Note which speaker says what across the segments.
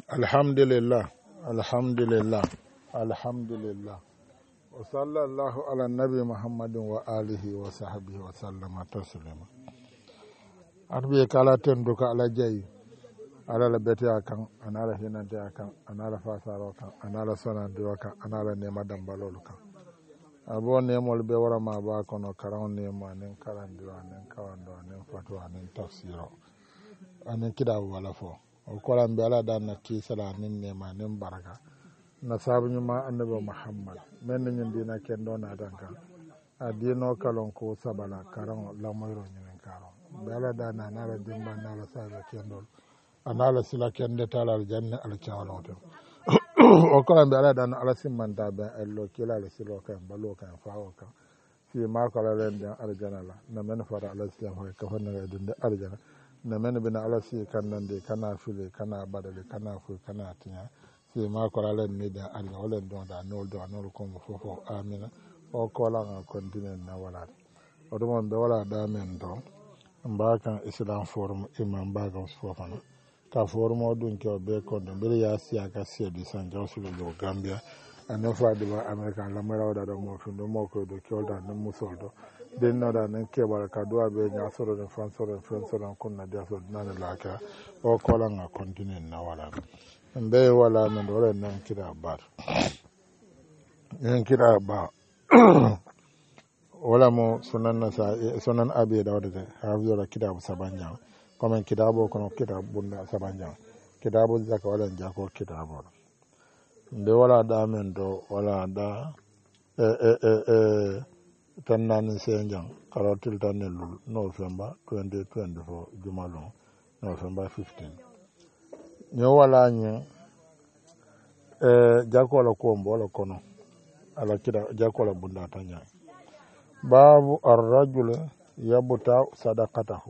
Speaker 1: Alhamdulillah, alhamdulillah, alhamdulillah. Wa sallallahu ala nabi Muhammadin wa alihi wa sahbihi wa sallama taslima. Arbi kala tenduka ala jayi, ala la beti akan, anala hinante akan, anala fasaro kan, anala sonandiro kan, anala nema dambalolu kan. Abo nemol be wara ma ba kono karan nema nen karandiro nen kawando nen fatwa nen tafsiro. Anen kidabu wala fo. O kolan be ala dan na kisala nin nema nin baraka. Na sabu nyuma annabi Muhammad men nyin dina kendo na danka. Adino kalon ko sabala karan lamoyro nyin karon. Be ala dan na ala dimba na ala sabu kendo. Anala sila kende tala al janna al chawloto. O kolan be ala dan ala simanta be ello kila al silo kan balo kan faawo kan. Fi ma kala len dan al janala na men fara ala siyam ko ka fonna ga dinde al janna. Na mene bina ala si kannande kana file kana badale kana fu kana tinya si ma ko ala ni da alla wala don da nol ko mo fofo amina o ko la nga continue na wala o do mon be wala da men do mbaka islam forum imam baga fofana ka forum o dun ko be ko do be ya si aka si di san jawsulo do gambia ano fa de ba america la mara wada do mo findo mo ko do kyolda no musoldo den no da nen kebal ka do be nya soro de fansoro kunna dia so nan la ka o ko la nga continue na wala mbe wala men do len kira bar nen kira ba wala mo sunan abi dawde hafizu la kitabu sabanya comme kitabu kono kitabu bunda sabanya kitabu zaka wala jako kitabu mbe wala da men do wala da tan nani senjang karotil tan lul November 2024 jumalon November 15 nyo wala nyi jakola kombo la kono ala kida jakola bunda tanya babu ar-rajul yabuta sadaqatahu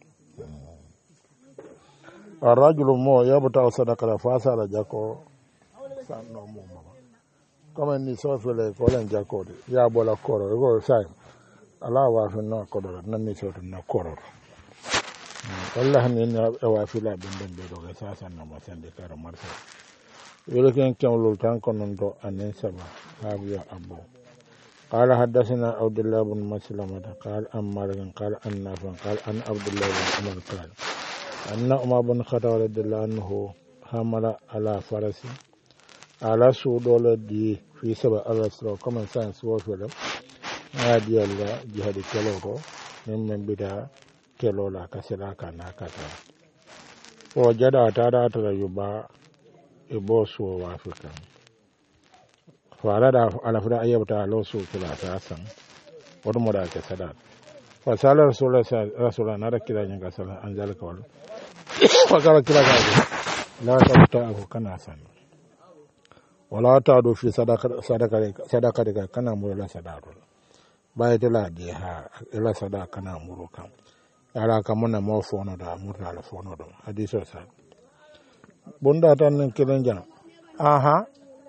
Speaker 1: ar-rajul mo yabuta sadaqata fasa la jako sanno mo comme ni sofele ko len jakode ya bola koro ko sai ala wa fi no kodoro nan ni soto na koro wallahi ni wa fi la benden be do sa san na mo sande karo marsa yoro ken kemlul tan konon do anen saba habiya abu قال حدثنا عبد الله بن مسلمة قال أمر قال أن نافع قال أن عبد الله بن عمر قال أن عمر بن الخطاب رضي الله عنه حمل على فرس ala su dole di fi saba ala sura common sense wo fele ngadi alla jihadi kelo ko men bida kelo la kasela kana kata o jada ta yuba e boso wa afrika fara da ala fura ayyata lo su kula ta san wadu mo da ke sadat fa sala rasulullah na da kira yin gasala an zalika wal fa kala kira ga la ta ko kana san wala ta do fi sadaka daga kana muru la sadaro bai da la de ha ila sadaka kana muru kan yara ka muna mo fono da murna la fono do hadiso sa bunda tan nen kilen jan aha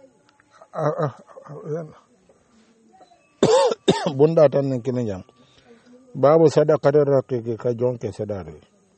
Speaker 1: bunda tan nen kilen jan babu sadaka da raqiqi ka jonke sadare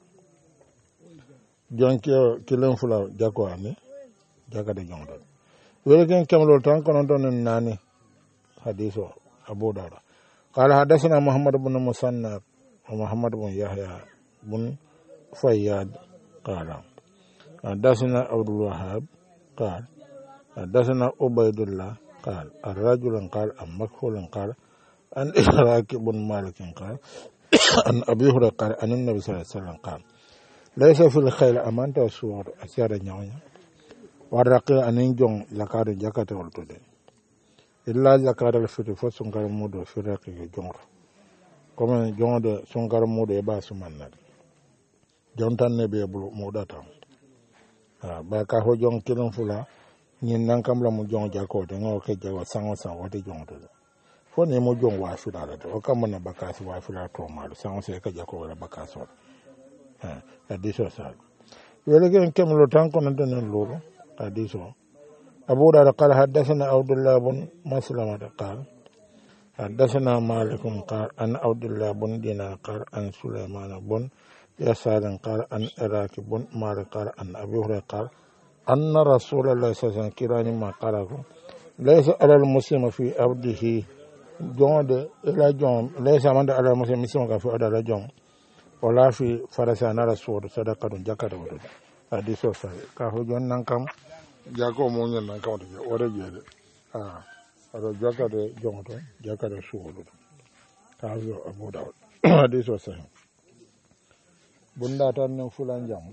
Speaker 1: jonke kilen fula jako ani jaga de jondo ولكن كم لو تان كون دون ناني حديثه ابو داود قال حدثنا محمد بن مسنى ومحمد بن يحيى بن فياد قال حدثنا عبد الوهاب قال حدثنا عبيد الله قال الرجل قال ام مكحول قال ان إشراك بن مالك قال ان ابي هريره قال ان النبي صلى الله عليه وسلم قال ليس في الخيل امانه الصور اسير نيوnya warraqi anin jong zakatu jakata woltude illa zakatu fiti fo sunkar mudo firaqi jongro comme jongde sunkar mudo e ba sumanna jontan ne be bulu mudata ba ka ho jong kilon fula nyin nan kam la mu jong jakote ngo ke jawa sango san wati jongdo fo ne mo jong wa sura to o kam na bakasi wa fula to ma sango se ka jako wala bakaso diso sa wele gen kemlo tan ko nan den lolo حديثه أبو داود قال حدثنا عبد الله بن مسلمة قال حدثنا مالك قال أن عبد الله بن دينار قال أن سليمان بن يسار قال أن إراك بن مالك قال أن أبي هريرة قال anna rasulullah sallallahu kirani ma qaraku laysa alal muslima fi abdihi jonde ila jon laysa man alal muslim ka fi adala jon wala fi farasa na rasul sadaqatun jakata wado hadiso fa ka ho jon nan kam jago mo nyen nan kam to wada jede ado jakata jonto jakata suudu ka yo abu dawud hadiso sa bunda tan no fulan jam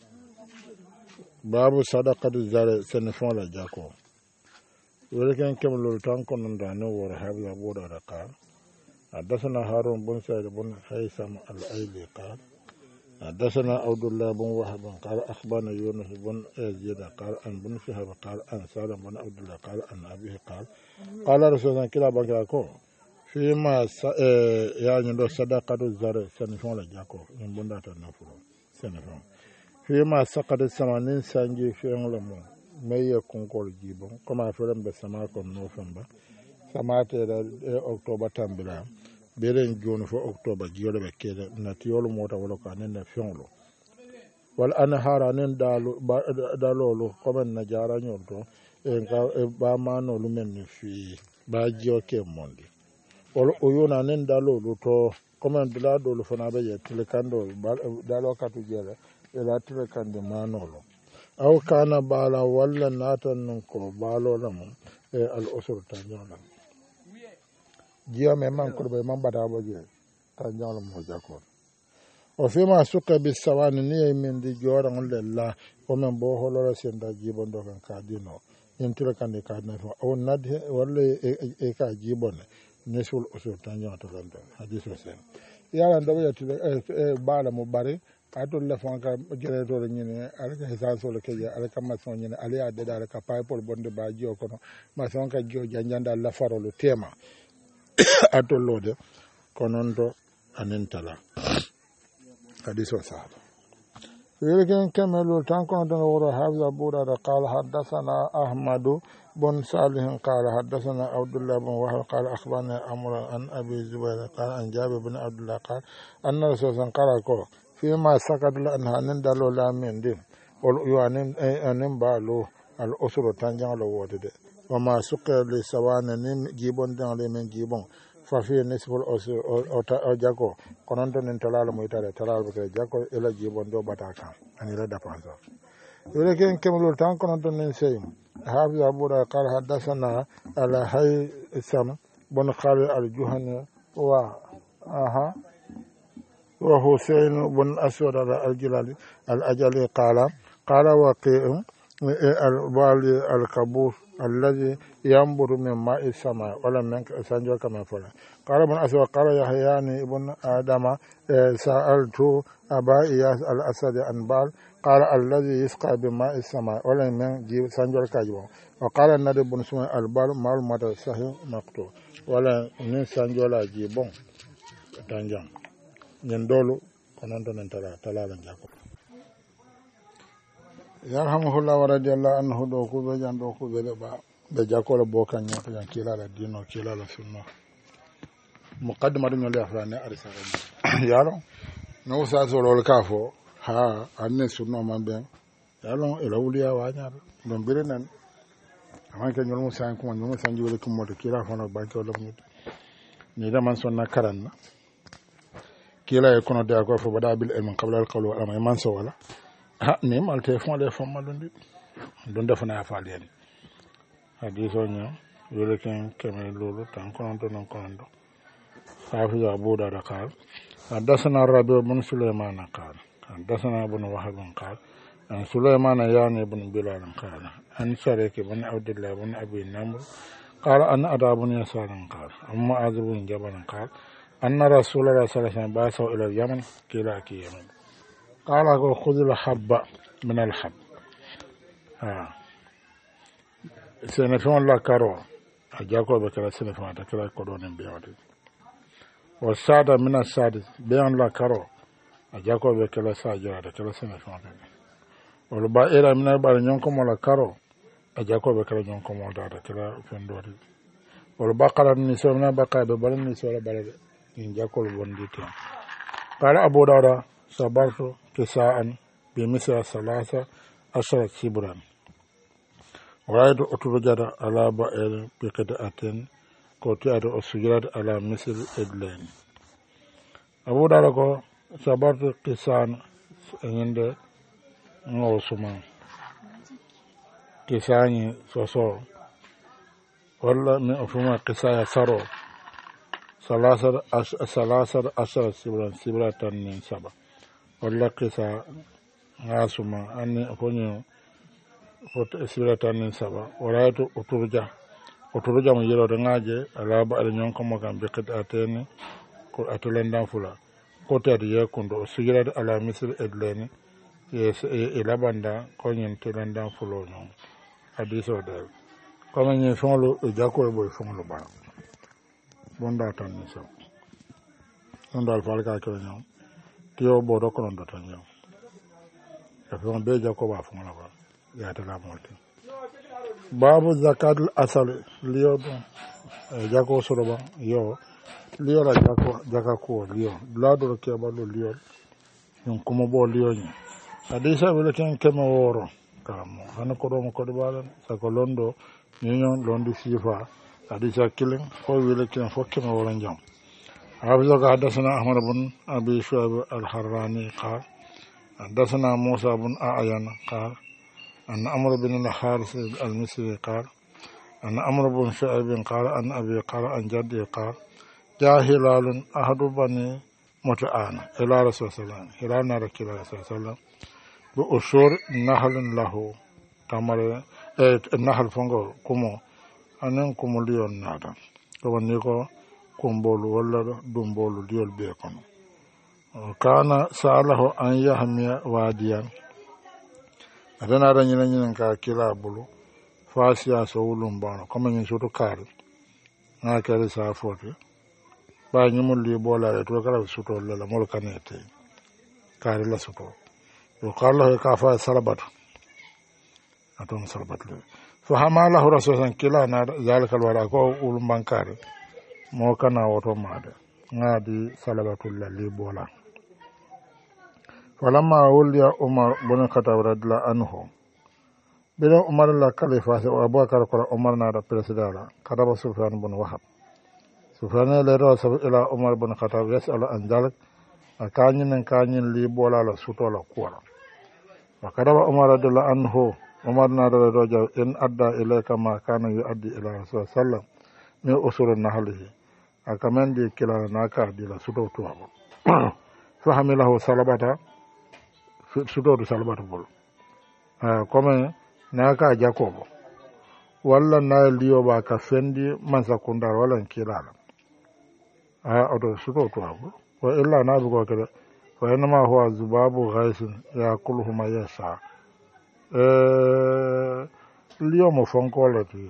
Speaker 1: babu sadaqatu zare sen fon la jako ولكن كم لولتان كنن دانو ورهاب يبود رقال حدثنا هارون بن سعيد بن هيثم الأيلي قال حدثنا عبد الله بن وهب قال أخبرنا يونس بن يزيد قال أن بن شهاب قال أن سالم بن عبد الله قال أن أبيه قال رسول الله كلا بكاكو فيما يعني لو صدقة الزرع سنفون لجاكو من بندات النفور سنفون فيما سقط الثمانين سنجي في علمه meye konkol jibon koma feren be sama kon no famba samate da october tambila beren joni fo october jiyole be kede na tiyolo mota wala ko anen na fionglo wal anhara nen dalolo komen na jara nyonto ba mano lumen ni fi ba jiyoke mondi wal oyona nen dalolo to komen dula dolo fona be ye tilkando dalo katu jere ela tilkande manolo aw kana bala walla natan non ko balo lam al usur tanjolam jiya me man ko be man bada boje tanjolam mo jakon o fima suka bis sawani ni min di joran lella o men bo holoro senda jibon do kan kadino entira kan de kadna fo o nadhe walla e ka jibon nesul usur tanjolam to lando hadiso sen yala ndo ya bala mo bare atol la fonka gereto le nyine alaka hisanso le keje alaka mason nyine ali adde alaka paipol bonde ba jio kono mason ka jio janjanda la farolo tema atol lode konondo anentala hadiso sahaba ولكن كما لو تنكون دنور حافظ أبو داود قال حدثنا أحمد بن صالح قال حدثنا عبد الله بن وهب قال أخبرنا أمر عن أبي زبير قال عن جابر بن عبد الله قال أن رسول الله قال فيما سكت لأنها نندلو لا من دين واليوانين أنم بالو الأسر تنجان لو وتد وما سكر لسوان نم جيبون دان لمن جيبون ففي نصف الأسر أو جاكو كننتو ننتلال ميتال تلال بكري جاكو إلى جيبون دو باتاكا أني لا دفانسا ولكن كم لولتان كننتو ننسيم حافظ أبو قال حدثنا على هاي السم بن خالد الجهني وحسين بن أسود الجلالي الأجلي قال وقيع الوالي الكبوس الذي ينبر من ماء السماء ولم ينسنجو كما فلا قال ابن أسود قال يحياني ابن آدم سألت أبا إياس الأسد عن بال قال الذي يسقى بماء السماء ولم ينسنجو كاجو وقال النبي بن سمع البال مال مدى صحيح مقتول ولا ينسنجو لا جيبون تنجان ñendolu kononto nen talala jako yarhamuhullah wa radiyallahu anhu do ko be jan do ko be ba be jakolo bo kan nyato yan kilala dino kilala sunno muqaddimatu nyole afrane arisara yalo no sa so lol kafo ha anne sunno mambe yalo ila wuliya wa nyaado don birenen amanke nyol mo san ko nyol mo san jiwele ko moto kila fono banke wala ni da man sonna karanna kila e kono de ko fo bada bil ilm qabla al qawl wala man so wala ha ni mal telefon de fam malundi don defana fa len hadiso nya wele ken keme lolu tan kono to non kono do hafiz abu da qal hadathana rabi bin sulaiman qal hadathana ibn wahab qal an sulaiman yani ibn bilal qal an sharik ibn abdullah ibn abi namr قال أن أدى بن يسار قال أما أعذ بن جبل قال أن رسول الله صلى الله عليه وسلم بعثه إلى اليمن كلا كي يمن قال خذ الحب من الحب سنفون لا كارو أجاكو بكلا سنفون تكلا كودون بيوتي والسادة من السادة بيان لا كارو أجاكو بكلا ساجرة تكلا سنفون والبائرة من البائرة ينكم ولا كارو أجاكو بكلا ينكم ولا تكلا فندوري والبقرة النساء من البقرة ببال النساء ولا بلد in jakol wondite qala abu dawud sabartu kisaan bi misra salasa ashara kibran waraytu oturujata ala ba'ir bikete aten ko tiyata o sujurata ala misir edleni abu dala ko sabartu kisan eñinde ŋowo suman kisañi soso walla min o fuma kisaya saro salasar ashara sibra tan nin saba walla kisa ŋa suma anni foñi sibra tan nin saba waraytu oturja mo yirode ŋaje alaba aɗa ñonkomo kam ɓe kadi ateni ko atelendan fula kotede yekundo o sujirade ala misir edleni e laɓanda koñin telendan fulo ñon hadiso del comme ñin feŋolu e jakkoye ɓoye feŋolu ɓara bonda tan ni sab ɗum dal faal ka kele ñon tiyo ɓoto konon dota ñon e feŋ be jakkoɓa feŋola ba yatelamolti babu zakatul asal liyo ɗum e jako soro ba yo liyo la jaka kuwo liyo bladoro keɓallo liyol ñin kumo ɓo liyoñi hadisa wele ken keme woro karamo hano koɗomo koɗe ɓaɗen sako londo ñiñon londi sifa hadisa kilin fo wele kilen fo keme woro jam حافظك حدثنا أحمد بن أبي شعيب الحراني قال حدثنا موسى بن أعين قال أن عمرو بن الحارث المصري قال أن عمرو بن شعيب قال أن أبي قال عن جدي قال جاء هلال أحد بني متعان إلى رسول الله صلى الله عليه وسلم هلال نارك إلى رسول الله صلى الله عليه وسلم بأشور نحل له تمر النحل فنغو كمو أنن كمو ليون نادا كما نيكو kumbolu walla dumbolu diol be kono kana salahu an yahmiya wadiyan adana da nyina ka kila bulu fasiya so wulum bano comme nyin soto kare na kare sa foti ba nyimul li bola to kala soto la mol kanete kare la soto yo qala ka fa salabat atom salabat le fa hamalahu rasulullah kila na zalikal wala ko wulum bankare mo kana woto maade ngadi salabatullah li bola falamma wulya umar bin khattab radhiyallahu anhu bila umar la khalifa wa abubakar ko umar na da president kadaba sufyan bin wahab sufyan le ro sab ila umar bin khattab yasal an dalik kanyin li bola la suto la kuwa wa kadaba umar radhiyallahu anhu umar na da roja in adda ilayka ma kana yuaddi ila rasul sallam mi usurun nahlihi akamandi kila naka dila sudo tuwabo fahamilahu salabata sudo salabata bol comme naka jakobo walla na liyo ba ka fendi mansa kundar wala kilala odo sudo tuwabo wa illa na bugo kede fa inma huwa zubabu ghaisin yakuluhu ma yasha liyo mo fonkolati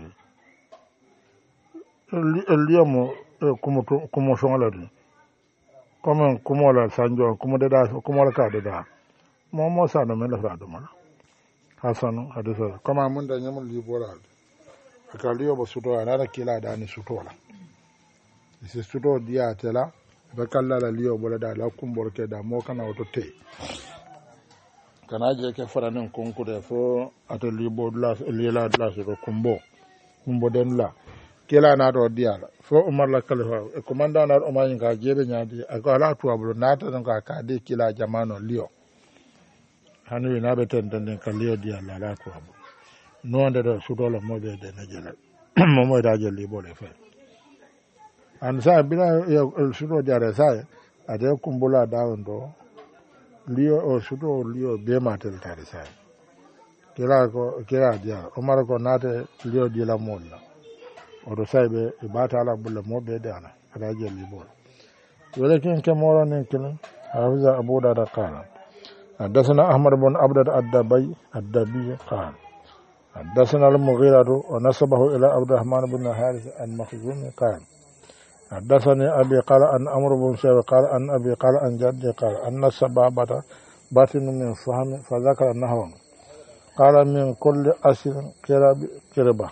Speaker 1: liyo mo kumo fongla di comme kumo la sanjo kumo de da kumo la ka de da mo sa no me la fa do mala hasanu hadisa comme mun da nyamul li bola aka liyo bo suto ana da kila da ni suto la isi suto dia tela ba kala la liyo bola da la kumbor ke da mo kana auto te kana je ke faranin konkure fo ato li bo la li la so kumbo den la kila na do diala fo umar la khalifa e commandant na umar nga jebe nyaadi ako ala tuwablo nata nga ka de kila jamano liyo hanu ina be ten den ka liyo diala ala tuwablo no nde do sudola mobe de na jela momo da jeli bole fe an sa bila yo sudo diara sa ade kumbula dawndo liyo o sudo liyo be matel tare sa kila dia umar ko nate liyo diala molla oto sayɓe e bata ala bulla moɓe dana ala jelli bol walakin ke moronin kilin hafiza abu dada qala حدثنا أحمد بن عبد الدبي قال حدثنا المغيرة ونسبه إلى عبد الرحمن بن حارث المخزومي قال حدثني أبي قال أن عمرو بن شيبة قال أن أبي قال أن جدي قال أن السبابة باطن من فهم فذكر النحو قال من كل أسر كربة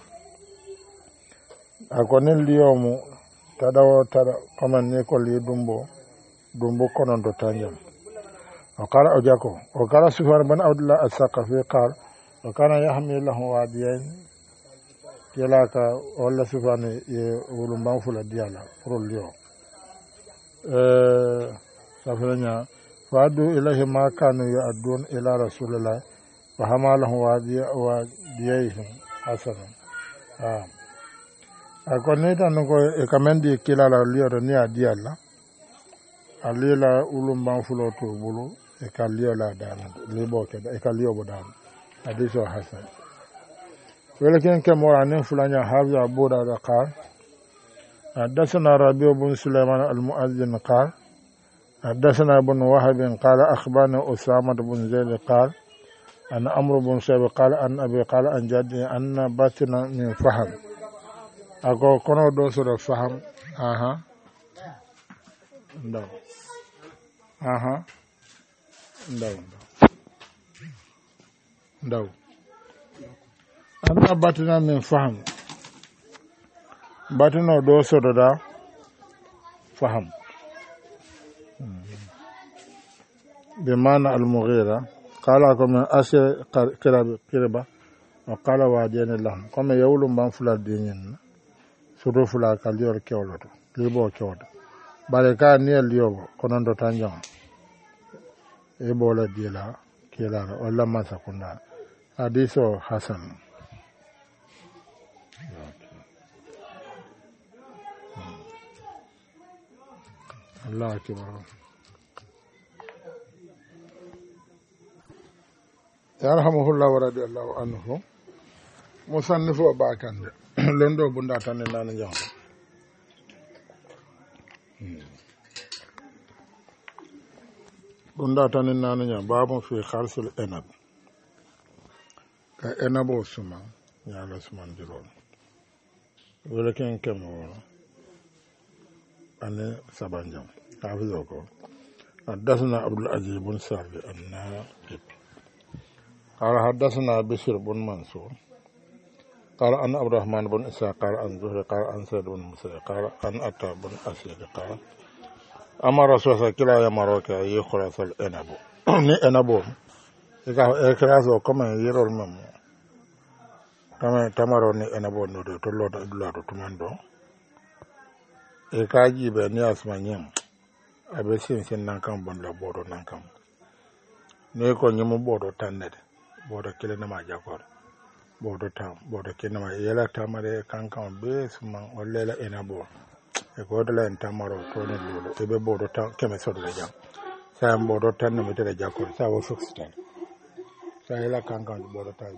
Speaker 1: akonin liyomu tadawo tada kaman ni ko li dumbo konon do tanjam وقال أجاكو وقال سفيان بن عبد الله الثقفي قال وكان يحمل له واديين kila ka walla sifani ye wulumban fula diyala pour lio safiranya fadu ilahi ma kanu ya'dun ila rasulillah wa hamalahu wa diyayhim hasanan akoni tan ko e kamendi kila la lio ni adiyala alila ulumban fulo to bulu e kalio la dana libo ke e kalio bodan hadiso hasan ولكن كما عن فلان حافظ أبو داود قال حدثنا ربيع بن سليمان المؤذن قال حدثنا ابن وهب قال أخبرنا أسامة بن زيد قال أن عمرو بن شعيب قال أن أبي قال أن جدي أن باتنا من فهم أقول كنا دوسر فهم داو أنا باتنا من فهم باتنا دوسر دا فهم بمعنى المغيرة قال كم أشي كربا وقال وادين لهم كم يولون بانفلا دينين سورو فلا كاليور كيولوتو ليبو كيولوتو بالكا نيل ليوبو كونندو تانجون إبولا ديلا كيلا ولا ما سكونا حديثو حسن الله أكبر يرحمه الله ورضي الله عنه مصنف وباكند لندو بندا تاني نان جام بندا تاني نان جام باب في خالص الانب كانبو سما يا لسمان جرون ولكن كم أنا سبانجام حافظوكو حدثنا عبد العزيز بن سعد الناقب قال حدثنا بشير بن منصور قال أن عبد الرحمن بن إسحاق قال عن زهري قال عن سعيد بن مسيب قال عن أتى بن أسيد قال أما رسول الله كلا يمروك يخلص الأنب ni enabo ikirazo kama yero memo kama tamaro ni enabo no to lodo dulado tumando e kaji be ni asmanyem abe sin nan kan bon la bodo nan kan ne ko nyimu bodo tannede bodo kele na ma jakor bodo tam bodo kele ma yela tamare kan be suman wallela enabo e ko dala en tamaro to ne lolo e be bodo tam keme so dala jam sa bodo tan mi tere jakor sa wo sukstan sa yela kan bodo tam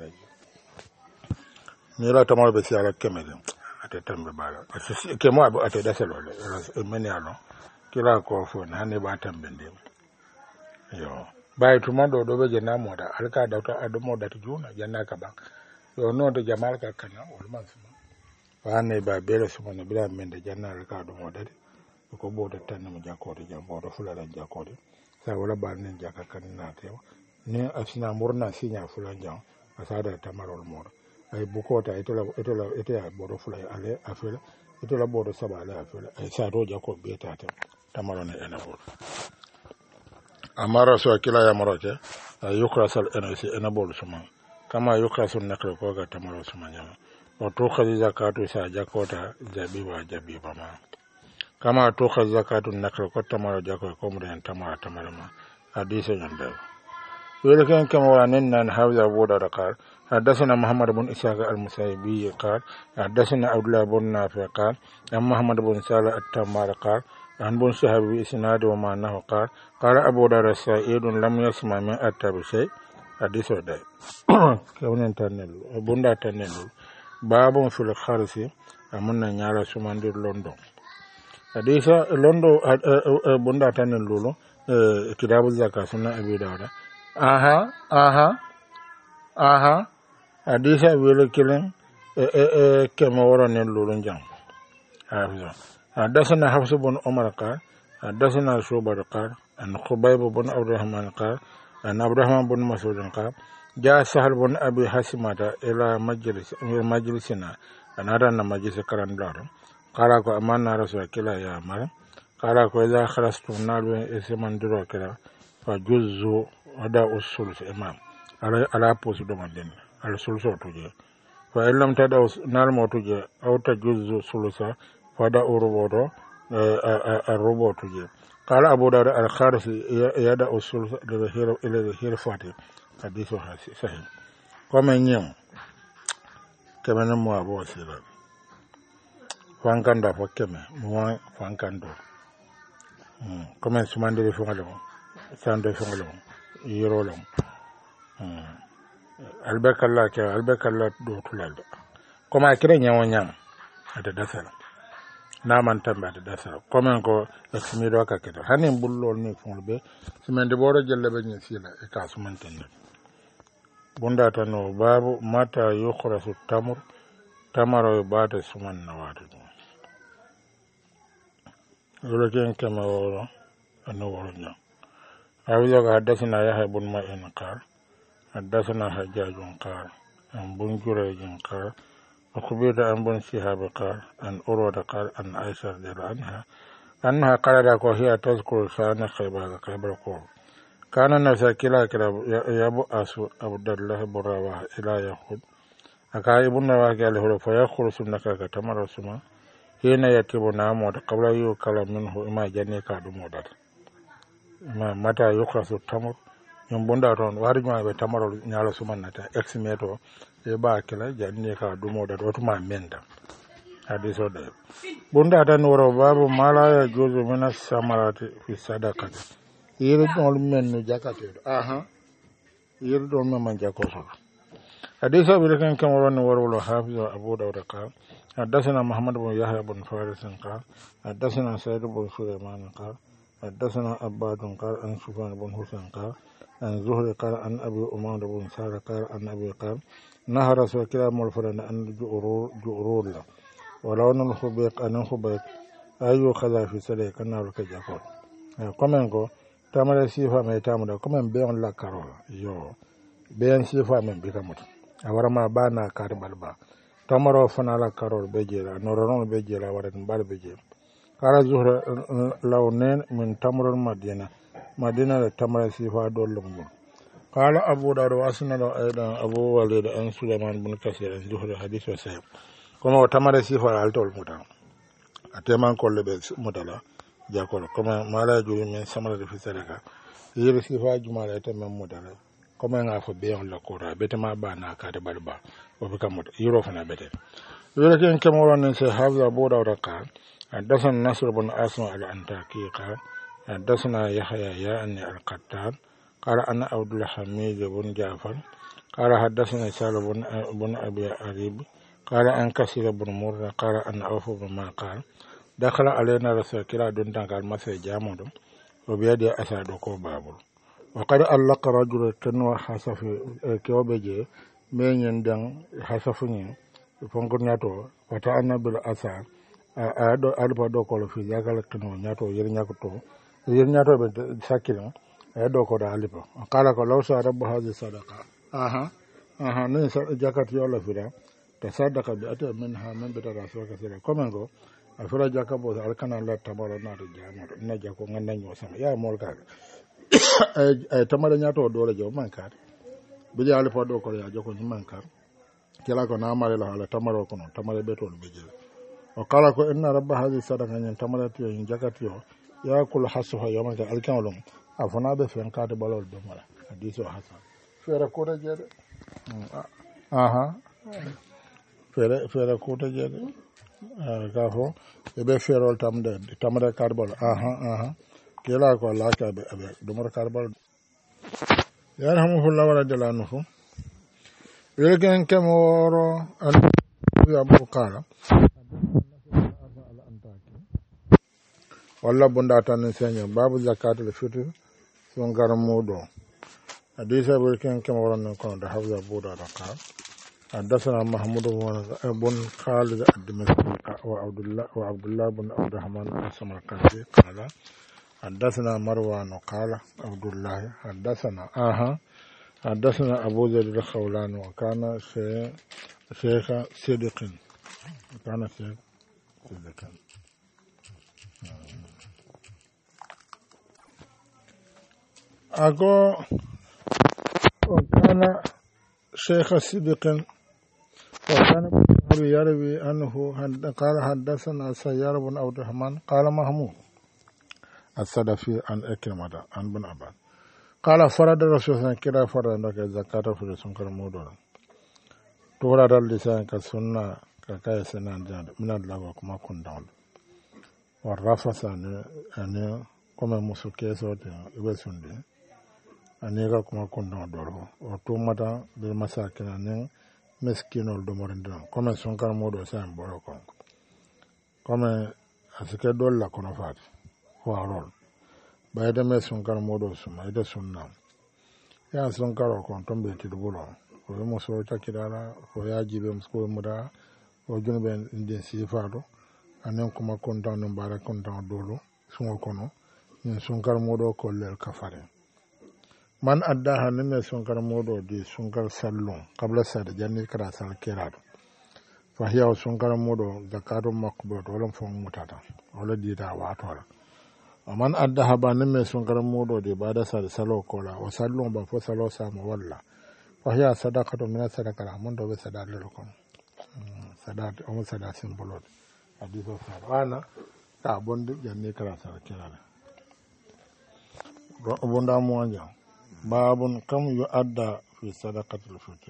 Speaker 1: ni la tamaro be si ala keme ate tambe bala ke mo ate daselo le meni alo kila ko fo na ne ba tambe ndim yo bay tumando do be jena moda alka dawta adumo dati juna janna ka ba yo no de jamal ka kana wal masuma wa ne ba bele suma ne bila mende janna alka do moda ko bodo tan mo jakode jambo do fulala jakode sa wala ba ne jaka kan na tew ne asina murna sinya fulan jam asada tamarol modo ay bukota etola bodo fulay ale afela etola bodo saba ale afela ay sa do jako beta tamarone ena bodo amara so kila ya maroke yukrasal energy ena bodo suma kama yukrasul nakre ko ga tamaro suma nyama o to khazi zakatu sa jakota jabiba ma kama to khazi zakatu nakre ko tamaro jako ko mo den tamara ma hadise nyande ولكن كما واننا حافظ أبو داود قال حدثنا محمد بن إسحاق المسيبي قال حدثنا عبد الله بن نافع قال عن محمد بن صالح التمار قال عن بن شهاب بإسناد ومعناه قال قال أبو داود سعيد لم يسمع من أتى بشيء حديث ده كون تنل بندا تنل باب في الخارس أمنا نيارا سماندي لندن حديث لندن بندا تنل لولو كتاب الزكاة سنة أبي داود hadisa wele kilen kema wara ne lulun jam حدثنا حفص بن عمر قال حدثنا شعبة قال عن خبيب بن عبد الرحمن قال عن عبد الرحمن بن مسعود قال جاء سهل بن أبي حسمة إلى مجلسنا أنا أرى مجلس كران دار قال أكو أمانا رسول كلا يا أمر قال أكو إذا خلصتم نال اسمان درو كلا فجزوا هذا الثلث إمام على بوس دومدين على الثلث توجه fa in lam tadaw nalmotuje aw tajuzzu sulusa fada uruboto arrobotuje qala abu dawud al-kharisi yada usul ila hirfati hadithu sahih comme ñem kemene mo abo sila fankanda fo keme mo fankando comme sumandiri fongalo sando fongalo yirolo albekalla do tulal comme akire nyawo nyam ade dasala naman tambe ade dasala comme ko esmido ka kedo hanin bullol ni fonbe simende boro jelle be nyi sila e ka sumantende bunda tano babu mata yukhrasu tamaro bata suman nawatu ولكن كما ورا أنه ورنا أولا حدثنا يحيى بن معين قال حدثنا حجاج قال عن بن جريج قال وخبرت عن بن شهاب قال عن أروى قال عن عائشة رضي الله عنها أنها قالت وهي تذكر شأن خيبر قول كان الناس كلا يبؤس عبد الله بن رواحة إلى يهود أكاي بن رواحة قال له فيخرج سنك كتمر سما hina yatibu namoda qabla yukala minhu ima janni ka ɗum modata ma mata yukrasu tamur ñum bunda toon warima ɓe tamarol ñaala sumannata exme to e ɓa kila janni ka ɗum modata otuma menda hadis o ɗe bunda tan woro babu malaya juzu mina samarati fi sadakati yirɗol men no jakateɗo yirɗol men man jakosolo hadis o ɓiɗe ken kemoronni worwolo hafiz o abou dawda ka حدثنا محمد بن يحيى بن فارس قال حدثنا سعيد بن سليمان قال حدثنا عباد قال عن سفيان بن حسين قال عن زهري قال عن ابي امامه بن سعد قال عن ابي قال نهى رسول الله مولفرن ان جؤرول ولو ان الخبيق ان خبيق ايو خذا في سلي كنا لك جاكور كومنكو tamara sifa mai tamuda kuma beyon la karol yo beyon sifa men bikamut awarama bana karbalba tamaro fana la karol bejela noronon bejela waran bal bejela kala zuhra lawnen min tamrul madina la tamara sifa dolum qala abu dawud wasna la aidan abu walid an sulaiman bin kasir an zuhra hadith wa sahih kuma tamara sifa altol mutan ateman kolle be mutala jakol kuma mala juri min samara de fisareka yiri sifa jumala temen mutala kuma nga fo be on la kora betema bana ka de balba o be kamot yiro fana bete yoro ken kemo won se hawza boda raka hadasan nasr bin asma al antaki qala hadasna yahya ya an al qattan qala ana abdul hamid bin jafar qala hadasna salih bin abi arib qala an kasir bin murra qala an awfu bin ma qala dakhala alayna rasul kila dun tangal masay jamodo o biade asado ko babul وقد علق رجل كنوا حسف كيوبجي من يندن حسفني فنكر ناتو فتانا بالأسار أدو ألبا دو كولو في يغال كنوا ناتو يرنياتو بساكين أدو كودا ألبا قال لو سأرب هذه الصدقة نين جاكت يولا فيدا تصدق بأتى منها من بدا رسول كثيرا كومنغو أفلا جاكا بوز ألكنا لا تبارو ناتو جامر نجاكو نغنى وسام يا مولكا ay tamara nyato dole jaw mankar bi jale fa do ko ya joko ni mankar kila ko na mare la hala tamaro ko no tamare betol be jele o kala ko inna rabba hadhi sadaka nyen tamara tiyo in jakati yo ya kul hasuha yawma ka alkanulum afana be fen ka de balol be mala hadiso hasan fere ko da jede fere ko da jede ka fo e be ferol tamde tamara karbol kila ko laka be dumar karbal yarhamuhullahu wa radiyallahu anhu yelken kemoro an ya bukara walla bunda tan senya babu zakatul fitr son garmudo hadisa yelken kemoro non ko da hawza buda da ka حدثنا محمود بن خالد الدمشقي وعبد الله بن عبد الرحمن السمرقندي قال حدثنا مروان قال عبد الله حدثنا أبو ذر الخولان وكان شيخ صدق وكان شيخ صدق وكان يروي أنه قال حدثنا سيار بن عبد الرحمن قال محمود السلفي عن إكرمة عن بن عباس قال فرد الرسول صلى الله عليه وسلم كلا فرد لك زكاة في سنكر مودولا تورا اللسان كالسنة كاي سنان جاد من الله وكما كن دول والرفس أن كما مسكيسو يبسون أنيغا كما كن دول وتومتا بالمساكن أن meskinol domorindira comme sunkar modo san boro kon comme asike dolla kono faati warol bayde me sunkar modo suma ide sunna ya sunkar kon tombe tidubulo o mo so takirala o ya jibe musko muda o junube ndin sifaado anen kuma kontan no bara kontan dolo sungo kono ni sunkar modo ko lel kafare man addaha nime sunkar modo di sunkar sallon qabla sada janni kara sal kirado fa hiya sunkar modo zakatu maqbul wala fon mutata wala dita watora man addaha ba nime sunkar modo di bada sada salo kola o sallon ba fo salo sama walla fa hiya sadaqatu min sadaqara mon do be sadaqal kon sadat o sada simbolo hadithu sarwana ta bondi janni kara sal kirado bonda mo anja babun kam yu adda fi sadaqatil fitr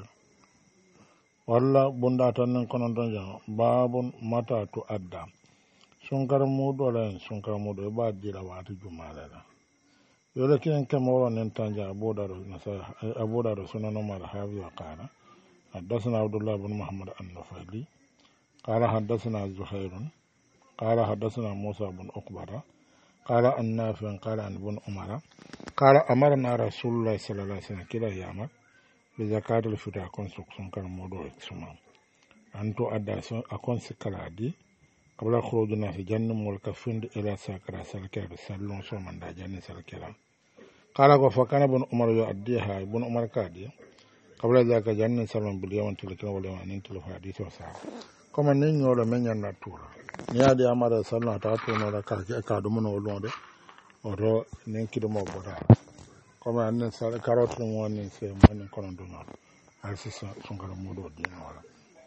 Speaker 1: walla bunda tan nan kono don jang babun mata tu adda sunkar mudo la sunkar mudo ba dira wati jumala la yole ken kam woro nen tanja abodaro nasa abodaro sunan umar hawi wa qala حدثنا عبد الله بن محمد النفيلي قال حدثنا زهير قال حدثنا موسى بن عقبة قال النافع قال عن ابن عمر قال أمرنا رسول الله صلى الله عليه وسلم كلا يامر بزكاة الفطر أكون سكسون كان موضوع سمان أنتو أدى أكون سكلا دي قبل خروجنا في جنة مولك فند إلى ساكرا سالكرا سالون سومن دا جنة سالكرا قال فكان ابن عمر يؤديها ابن عمر كادي قبل ذاك جنة سالون باليوم تلكنا واليوم ننتلو حديث وسار كما نين يولا من ينطورا نيادي أمر سالون تاتونا لكاكي أكادو من ولون oto nen kido mo bota comme annen sala carotte mo woni se mo kono do non alsi sunkara modo dina wala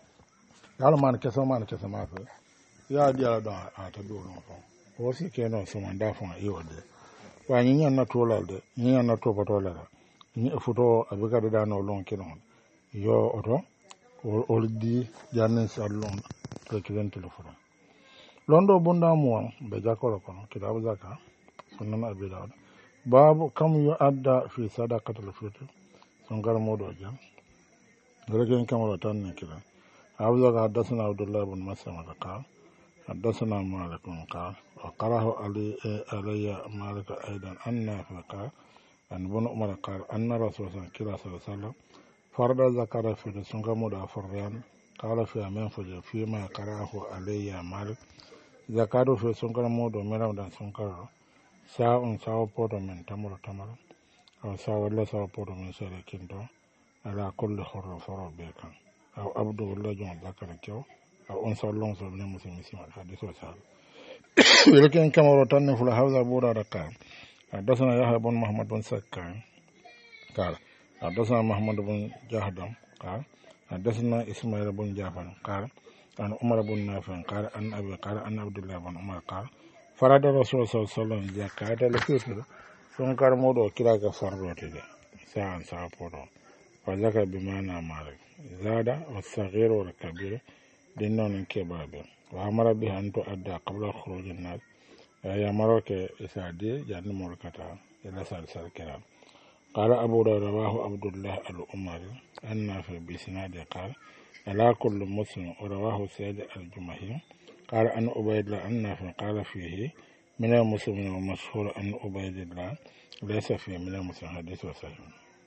Speaker 1: yalla man keso ma fe ya diala do ata do no ko o si ke no so man da fon yode wa nyi nyan na to lalde nyi nyan na to boto la ni futo abiga do dano lon kinon yo oto o di jannen salon to kidente lo futo londo bunda mo be jakoro kono kidabu zakka sunan abi dawud babu kam yu adda fi sadaqatil fitr sungar modo jam garagen kamara tan ne kila abza ga hadathana abdullah ibn mas'ud qala hadathana malik qala wa qarahu alayya malik aidan anna faqa an ibn umar qala anna rasulullah sallallahu alaihi wasallam farada zakara fi sungar modo faryan qala fi aman fi ma qarahu alayya malik zakatu fi sungar modo meram dan sungar sa on sawo poto men tamaro aw sawo la sawo poto men sere kinto ala kulli khurra faro be kan aw abdu walla jon zakara kew aw on sawo long so ne musi ma hadiso sa welaken kamaro tan ne fula hawza bura rakka hadathana yahya ibn muhammad bin sakkan qala hadathana muhammad bin jahdam qala hadathana ismail bin jafar qala an umar bin nafi qala an abi qala an abdullah bin umar qala farada rasul sallallahu alaihi wasallam zakata al-fitr sun kar modo kira ga farrote de sa'an sa podo fa zaka bi mana malik zada was-saghir wal-kabir dinnon ke babe wa amara bi an to adda qabla khuruj an-nas ya maroke isadi janni morkata ila sal kiram qala abu dawud rawahu abdullah al-umari anna fi bisnad qala ala kulli muslim rawahu sayyid al-jumahi قال أن أبيد الله أن قال فيه من المسلمين ومشهور أن أبيد الله ليس فيه من المسلمين حديث وصحيح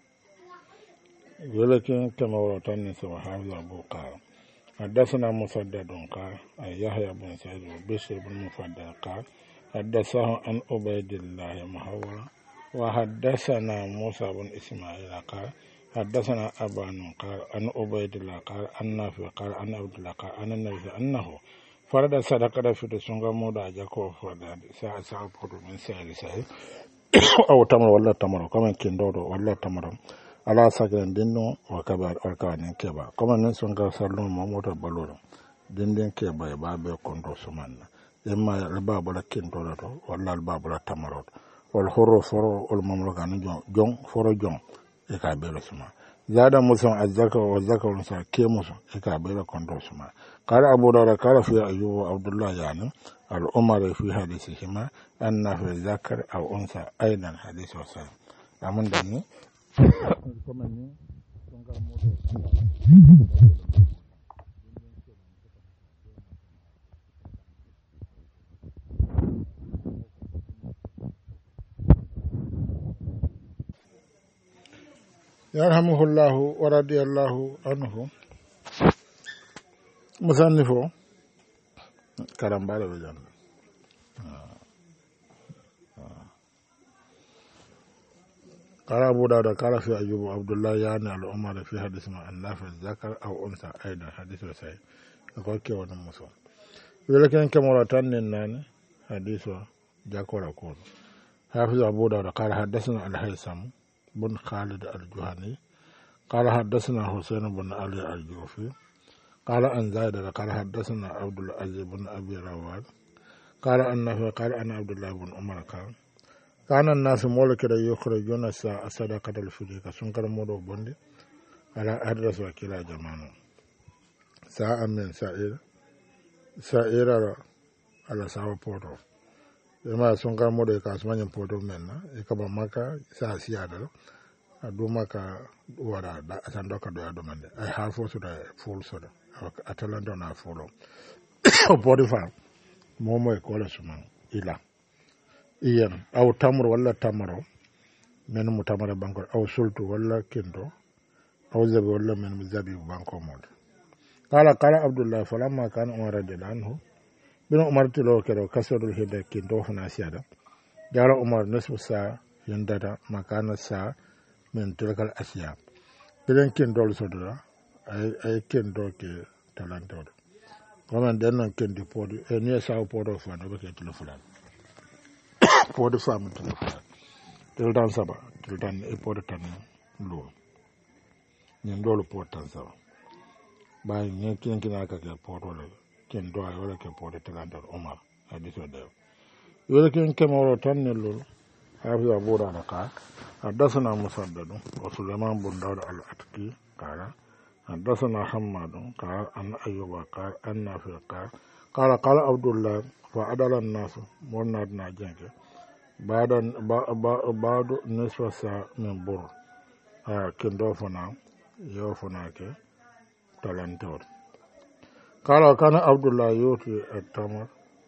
Speaker 1: ولكن كما ورطان سوى حافظ أبو قال حدثنا مسدد قال يحيى بن سعيد وبشر بن مفدل قال حدثه أن أبيد الله محورا وحدثنا موسى بن إسماعيل قال حدثنا أبان قال أن أبيد الله قال أن نافع قال أن عبد الله قال أن النبي أنه farada sadaqata fi sunga moda jako farada sa podo min sai aw tamar walla tamar kama kin dodo walla tamar ala sagren dinno o kabar o kanen keba comme nen son ga sallu mo moto baloro den keba e babe kondo sumanna emma alba bala kento to walla alba bala tamarot wal horro foro ol mamlo kan jon foro jon e ka bela suma zada musan azzaka wa zakar sa ke musu e ka bela kondo suma qala abu dawud qala fi ayyub abdullah yani al umar fi hadithihima anna fi zakar aw unsa aidan hadith wa sa amun dani comme ni songar modo yarhamuhullahu wa radiyallahu anhu musannifo karambala be jan قال أبو داود قال في أيوب عبد الله يعني على عمر في حديث ما أن في الذكر أو أنثى أيضا حديث وسعي يقول كي ونمسو ولكن كمرتان النان حديث جاكورا كون حافظ أبو داود قال حدثنا الهيثم بن خالد الجهني قال حدثنا حسين بن علي الجوفي قال أن زايد قال حدثنا عبد العزيز بن أبي رواد قال أن عبد الله بن عمر كان الناس مولك يخرجون الصدقة الفطر كسنكر مودو بوندي على أدرس وكلا جمانو ساعة من سائر على ساعة بورو لما سنكر مودو كاسمان بورو منا يكبر مكا ساعة سيادة adu maka wara da sandoka do adomande ay halfo so da full so da atalanta na full body farm momo e kola suma ila iyan aw tamro walla tamaro men mu tamara banko aw sultu walla kendo aw zabi walla men mu zabi banko mod qala abdullah falamma kana umar radhiyallahu anhu bin umar tilo kero kasodul hida kendo fana siada jara umar nisfu sa yandata makana sa min tilkal asiya bilen ken dol sodora ay ken do ke talantod comme den non ken di podi e ni sa podo fa no ke tilo fulan podi fa mi tilo fulan tel dan saba tel dan e podi tan lo ni ndolo podi tan saba bay ni ken ken aka ke podo le ken do ay wala ke podi talantod omar hadiso de wala ken kemoro tan ne lo حافظ أبو داود قال حدثنا مسدد وسليمان بن داود الأتكي قال حدثنا حماد قال أن أيوب قال أن نافع قال عبد الله فعدل الناس مرنادنا جنك بعد نصف ساعة من بر كندوفنا يوفنا كي تلانتور قال كان عبد الله يؤتي التمر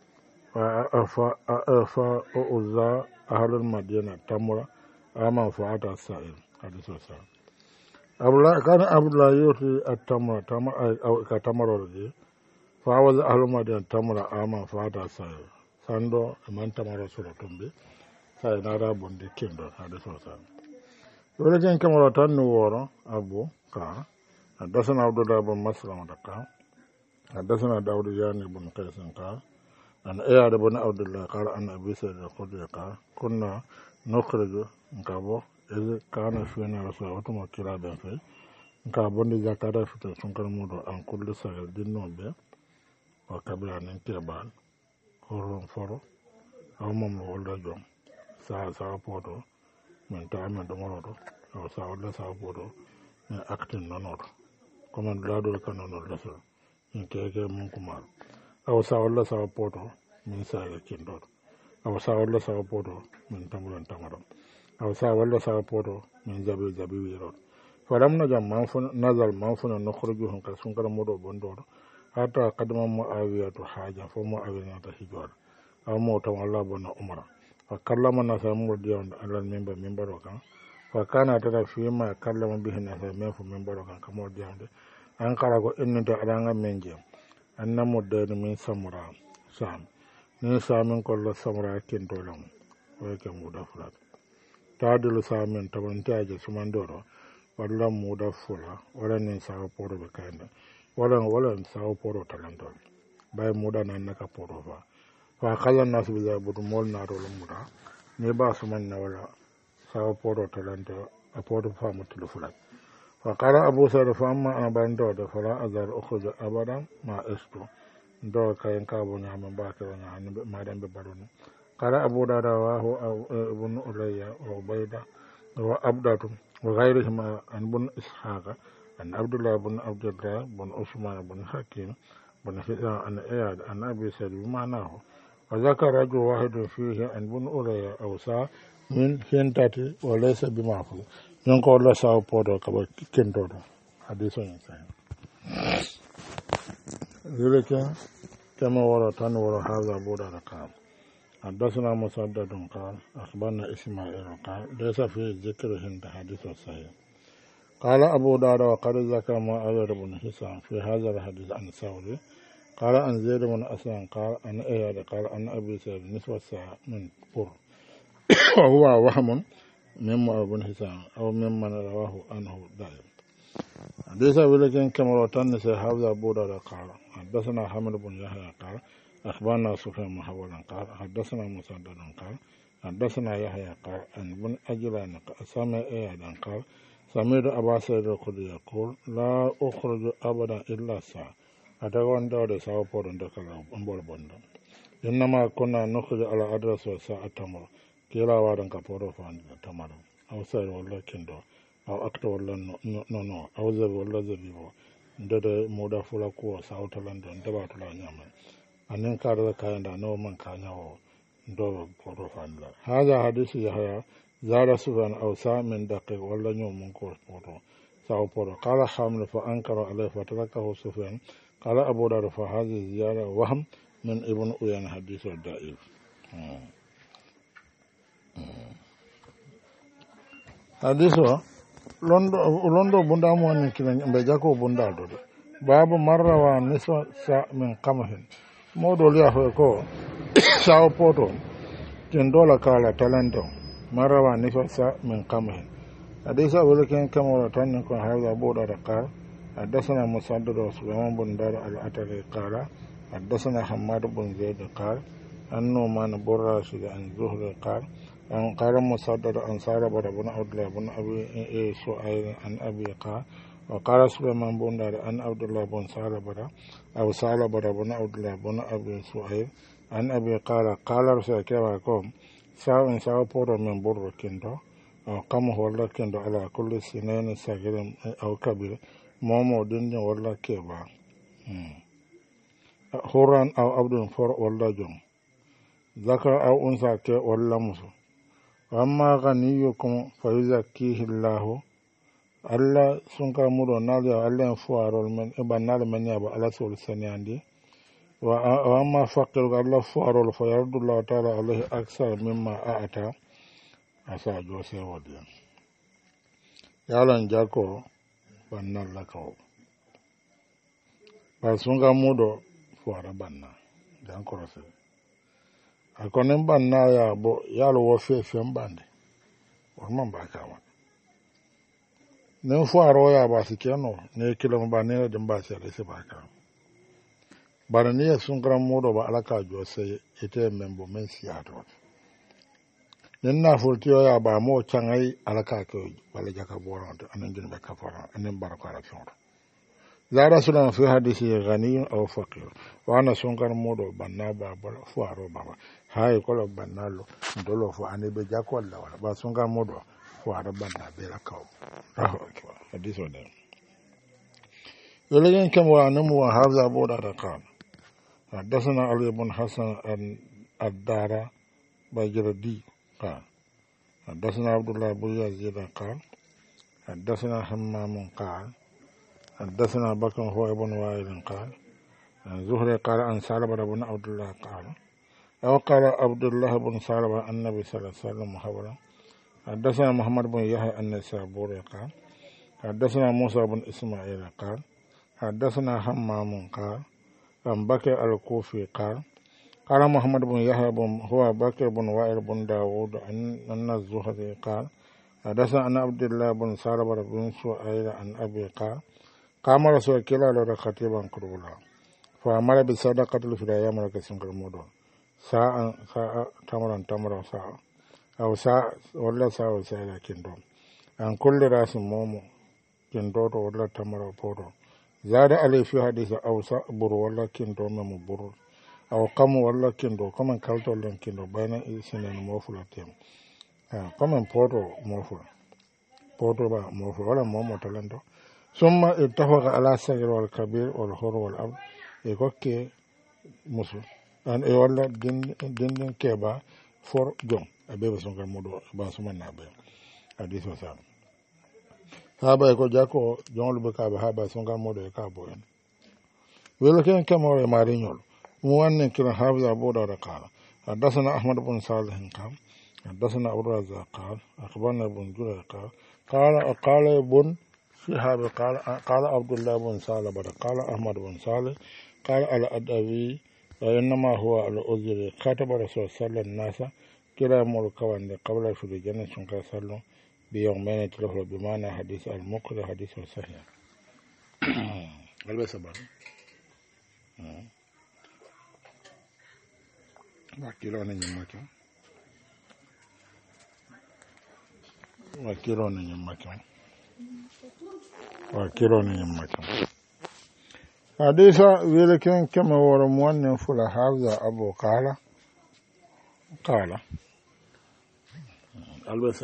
Speaker 1: فأوزع أهل المدينة تمر أما فعت السائل حديث السائل كان عبد الله يؤتي التمر أو كتمر رجي فأوزع أهل المدينة تمر أما فعت السائل ساندو من تمر سورة تنبي ساينارا بندي كندو حديث السائل ولكن كما تنور أبو قال حدثنا عبد الله بن مسلم قال حدثنا داود يعني بن قيس قال أن إياد بن عبد الله قال أن أبي سعيد الخدري قال كنا نخرج نكابو إذ كان فينا رسول الله وكلا بين في نكابو نزكاة في تسونكر مودو أن كل سعيد دينو بي وكبلا نكيبان هورون فورو أو مملو ولا جون ساعة بودو من تعمل دمورو أو ساعة ولا ساعة بودو من أكتن نونورو كمان لادو كانونو لسر نكيكي منكمال aw sawalla sawa poto min saga kindor aw sawalla sawa poto min tamulan tamaron aw sawalla sawa poto min jabi wirot faram na jam manfun nazal manfun nukhrujuhum ka sunkara modo bondor hatta qadama muawiyatu haja fo muawiyatu ta hijor aw mo tam Allah bona umar fa kallama nasa murdiyon alal minbaro kan fa kana tara fi ma kallama bihi nasa mefu minbaro kan kamo diande an kala ko ennita adanga menje anna muddani min samra sam ni samin kollo samra kintolam wake muda fulat tadilu samin tabantaje sumandoro walla muda fula wala ni sawo poro be kanda wala sawo poro talanto bay muda nan naka poro fa kala nasu biza budu mol na ro muda ni ba suman na wala sawo poro talanto a poro fa mutulu fulat فقال أبو سعيد فأما أنا بندود فلا أزال أخرج أبدا ما أشتو دور كاين كابو نعم باكر ونعم ما دم ببرون قال أبو داود وهو ابن أولية وعبيدة وأبدة وغيرهما عن بن إسحاق عن عبد الله بن عبد الله بن عثمان بن حكيم بن حسام عن إياد عن أبي سعيد بمعناه وذكر رجل واحد فيه عن بن أولية أوسع من هنتاتي وليس بمعفو ينكو الله ساو بودو كبا كنتو حديث صحيح ذلك كما ورطان ورا هذا بودا قال حدثنا مسدد قال أخبرنا إسماعيل قال ليس في ذكر هند حديث صحيح قال أبو داود وقد ذكر ما أبي بن حسام في هذا الحديث عن سعودي قال عن زيد بن أسلم قال عن إياد قال عن أبي سعيد نصف الساعة من بر وهو وهم مما ابن حسام أو ممن رواه عنه دائم حديث ولكن كما روتان هذا أبو داود قال حدثنا حمد بن يحيى قال أخبرنا سفيان محولا قال حدثنا مسدد قال حدثنا يحيى قال عن بن أجلان سمع إيادا قال سمعت أبا سعيد الخدري يقول لا أخرج أبدا إلا ساعة أتقون داود ساو بورن دكلا أمبول بندم إنما كنا نخرج على أدرس وساعة تمر كلا وارن كبورو فان تمر أو سير ولا كندو أو أكتو ولا نو أو زب ولا زبيبو ndede muda fula kuwa sauta london debatu la nyama anin karda kayanda no man kanyawo ndo poro fanla hada hadisi ya zara suban aw sa min daqiq wala nyum mun ko poro saw poro qala hamil fa ankara alayhi fa tarakahu sufyan qala abu dar fa hadhihi ziyara wahm min ibn uyan hadith da'if hadiso londo bunda mo ni kilen be jako bunda do babu marrawa niswa sa min qamhin modo liya ko saw poto tin dola kala talento marrawa niswa sa min qamhin hadisa walakin kama tan ko hawda boda da qal حدثنا مسدد وسليمان بن دار الأتري قال حدثنا حماد بن زيد قال أنه من براشد عن زهري قال أن قال مسدد عن سالبة بن عبد الله بن أبي سعيد عن أبي قال وقال سليمان بن دار عن عبد الله بن سالبة أو سالبة بن عبد الله بن أبي سعيد عن أبي قال قال رسول الله كم ساو بورو من بور كندو أو قام ولا كندو على كل سنين صغير أو كبير مومو دين ولا كيبا هوران أو عبد فور ولا جون ذكر أو أنثى كي ولا مسو وأما غنيكم فيزكيه الله الله سنكا مودو نالي الله فوارول من إبا نالي من يابا على سول سنياندي وأما فقر الله فوارول فيرد الله تعالى عليه أكثر مما أعطى أسا جوسي وديان يالان جاكو banna lakaw pasunga mudo fuara banna dan korose akonen banna ya bo yalo wo fefe mbande o man ba kawa ne fuaro ya ba sikeno ne kilo mbane de mbase le se ba kawa barani ya sungra mudo ba alaka jose ete membo men siato nenna furtiyo ya ba mo changai alaka ko wala jaka boronto anan jin be kafara anan baraka la fion la rasulun fi hadisi ghani aw faqir wa ana sungar modo banna ba bala fuaro baba hay ko lo bannalo dolo fu ane be jako wala ba sungar modo fuaro banna be la kaw hadisi wala yelen kam wa namu wa hadha boda raqam حدثنا علي بن حسن الدارة بجردي قال حدثنا عبد الله بن يزيد قال حدثنا حمام قال حدثنا بكر هو ابن وائل قال زهري قال عن سالم بن عبد الله قال أو قال عبد الله بن سالم عن النبي صلى الله عليه وسلم محاورا حدثنا محمد بن يحيى النسابوري قال حدثنا موسى بن إسماعيل قال حدثنا حمام قال عن بكر الكوفي قال قال محمد بن يحيى هو بكر بن وائل بن داود أن الزهري قال حدثنا عن عبد الله بن سالم بن سعيد عن أبي قال قام رسول كلا لدى خطيبا قربلا فأمر بصدقة الفداء يمر كسنك المدون ساعة تمرا ساعة أو ساعة ولا ساعة وساعة لكن دون عن كل راس مومو كندو ولا تمر بورو زاد عليه في حديث أوسع برو ولا كندو مم برو أو قم ولا كندو كمان كالتو لين كندو بين سنين موفلا تيم كمان بورو موفلا بورو با موفلا ولا مومو تلندو ثم اتفق على الصغير والكبير والحر والأب يكوكي مسو أن يولا دين كيبا فور جون أبي سونغ مودو باسمان نابي حديث وسام هابا يكو جاكو جون لبكا هابا سونغ مودو يكابو ولكن كما مارينيول موان كلا حافظ أبو داود قال حدثنا أحمد بن صالح قال حدثنا أبو الرزاق قال أخبرنا بن جرير قال ابن شهاب قال عبد الله بن صالح قال أحمد بن صالح قال على أدبي وإنما هو على أذر كتب رسول صلى الناس كلا ملك وان قبل في الجنة شنكا صلى بيومين تلفل بمعنى حديث المقر حديث صحيح قلبي سبحان wakilone nyimmake hadisa wile ken kema woro muwannin fula hafza abu kala albe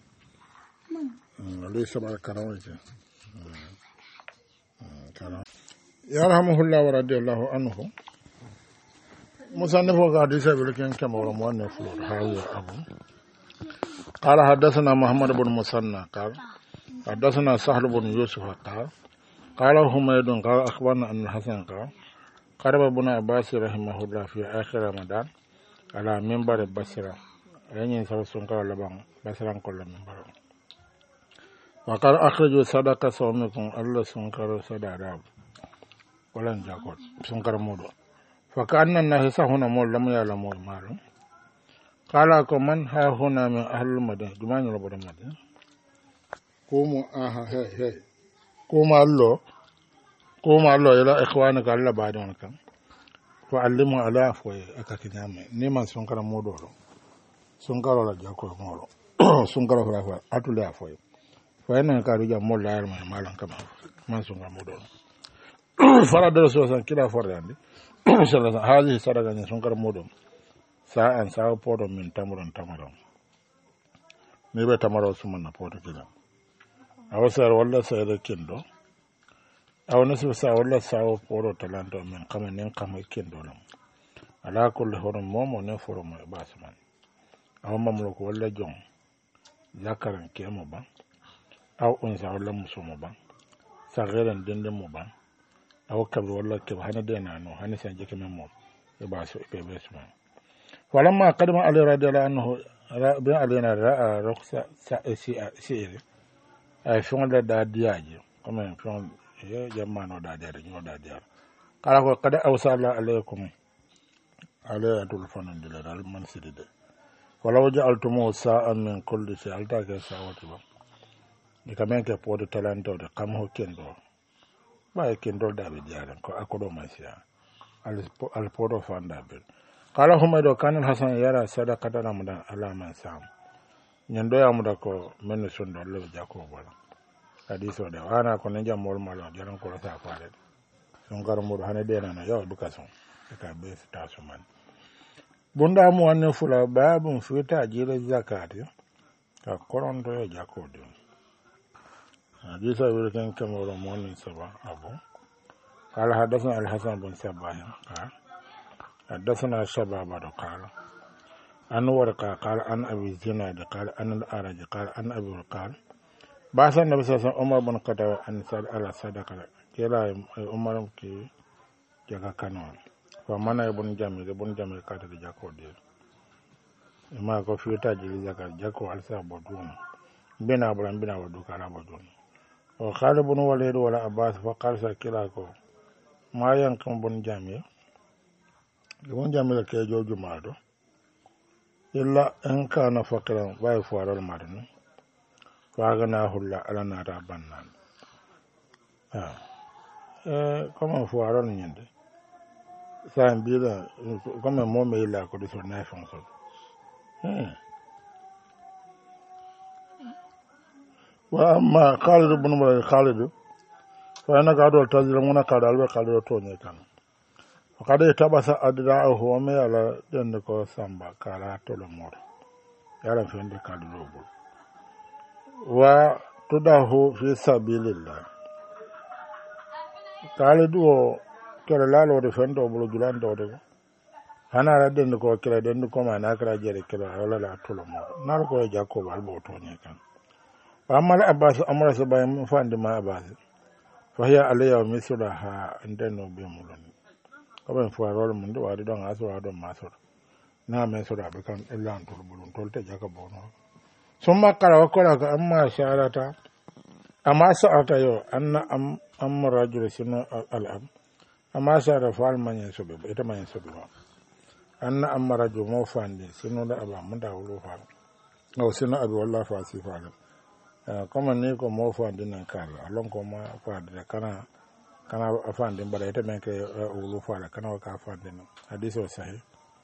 Speaker 1: sabar karawete yarhamuhullah wa radiyallahu anhu مصنف حديث ولكن كما ورموان فلور هاوي أبو قال حدثنا محمد بن مسنى قال حدثنا سهل بن يوسف قال حميد قال أخبرنا أن الحسن قرب ابن عباس رحمه الله في آخر رمضان على منبر بصرة يعني سوسن قال لبان بصرة كل منبر وقال أخرجوا صدقة صومكم الله سنكر صدق ولن جاكل سنكر مودو فكأن الناس هنا مول لم يعلموا مالهم قال من ها هنا من أهل المدينة جمعنا لبر المدينة قوموا هي قوموا الله إلى إخوانك الله بعدهم كم فعلموا على أفوي أكاكينام نيمان سنكر مودورو سنكر ولا جاكو مورو سنكر ولا أفوي أتولي أفوي فإن كارجا مول لا يعلم مالهم كم ما سنكر مودورو فرد رسول الله كلا فرد هذه صدقة سنكر مودم ساعة ساعة بورو من تمرون نيبه تمرون سمنا بورو كده أو سار ولا سير كندو أو نسب ساعة ولا ساعة بورو تلاندو من كم نين كندو لهم على كل هرم مومو نفرم باسمان أو مملوك ولا جون ذكرن كيمو بان أو أنثى ولا مسومو بان صغيرا دندمو بان أو كبر ولا كبر هنا دينا إنه هنا سنجك من موت يباسو يباسو فلما قدم علي رضي الله عنه بين علينا رأى رخصة سير أي فون دا دياج كمان فون جمانو دا ديار نيو دا ديار قال قد أوصل عليكم عليه تلفون دلنا المنسد ده ولو جعلتموه ساعة من كل شيء ألتاك ساعة تبا كمان كبود تلانتو ده كم هو كندو ba kendol dabe jaran ko akodo masiya al podo fanda be kala humado kanal hasan yara sadaqata ramadan ala man sam nyando ya muda ko men sondo le jako bola hadiso de wana ko ne jamol malo jaran ko sa faade son garmo do hane de nana yo education ka be sta suman bunda mu wanne fula babun futa jira zakati ka korondo ya jako de حديث ولكن كما رمون سبا أبو قال حدثنا الحسن بن سباه قال حدثنا شباب قال أن ورقة قال أن أبي زناد قال أن الأرج قال أن أبي قال بعث النبي صلى الله عليه وسلم عمر بن الخطاب أن سأل على صدقة كلا عمر كي جاكا كانون فمن ابن جامع كاتب جاكو دير ما كو في تاجي جاكو على سبودون بنا ودوك على بدون وقال ابن وليد ولا عباس فقال سكيلاكو ما ينكم بن جامع كي جوجو مادو إلا إن كان فقرا ويفوار المدن فأغناه الله على نار بنان كما فوار النيند سان بيلا كما مومي لا كو دي سو نافون سو wa amma Khalid ibn Murad Khalid fa ana ga do tazira muna ka dalbe Khalid to ne kan kada tabasa adra ho me ala den ko samba kala to lo mor yara fende Khalid lobo wa tudahu fi sabilillah Khalid o kala lalo de fendo bulu julando de hana ra den ko kala den ko ma na kala jere kala wala la to lo mor nar ko jakob albo to ne kan amma abbas amara so bayam fande ma abbas fa hiya alayya misulaha andano be mulun ko ben fo rol mun do wadi don aso wado maso na me so da be kan elan to bulun to te jaka bono summa kala ko la ka amma sharata amma sa'ata yo anna am rajul sinu al-am amma shara fal man so be ita man so be anna am rajul mo fande sinu da aba mun da wuro fa no sinu abi wallahi fa si fa comme ni ko mo fande nan kala alon ko ma fande kana afande bara ita men ke wuro fa kana ka fande no hadiso sahih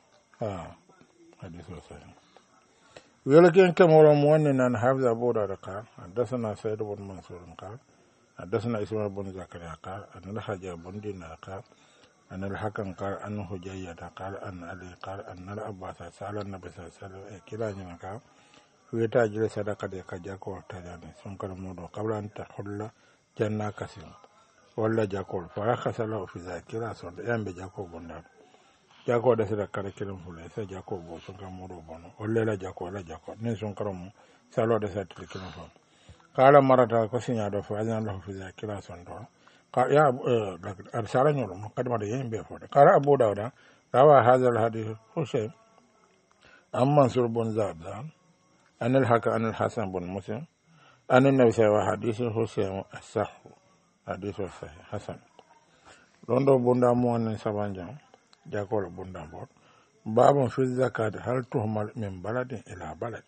Speaker 1: hadiso sahih ولكن كما رموان أن حافظ أبو دارقا حدثنا سيد بن منصور قال حدثنا إسماعيل بن زكريا قال أن الحجاج بن دينار قال أن الحكم قال أن حجية قال أن علي قال أن العباس سأل النبي صلى الله عليه وسلم كلا جنكا ويتاجر صدقة كجاكو تجاني سنكر مودو قبل أن تحل جنة كسيم ولا جاكول فرخص له في ذاكرة صد يام بجاكو بندار jako da sira kare kirim fule sa jako bo so ga modo bono olle la jako ne son karam salo da sa tili kirim fo kala marata ko sinya do fa azan lahu fi zakira son do ka ya arsala nyolo kadma de yembe fo kala abu dawda rawa hadha al hadith husayn amma sur bun zabdan an al haka an al hasan bun muslim an an nabi sa hadith husayn as-sah hadith sahih hasan londo bunda mo an sabanjam jakol bunda bot babon fi zakat hal tuhmal min baladin ila balad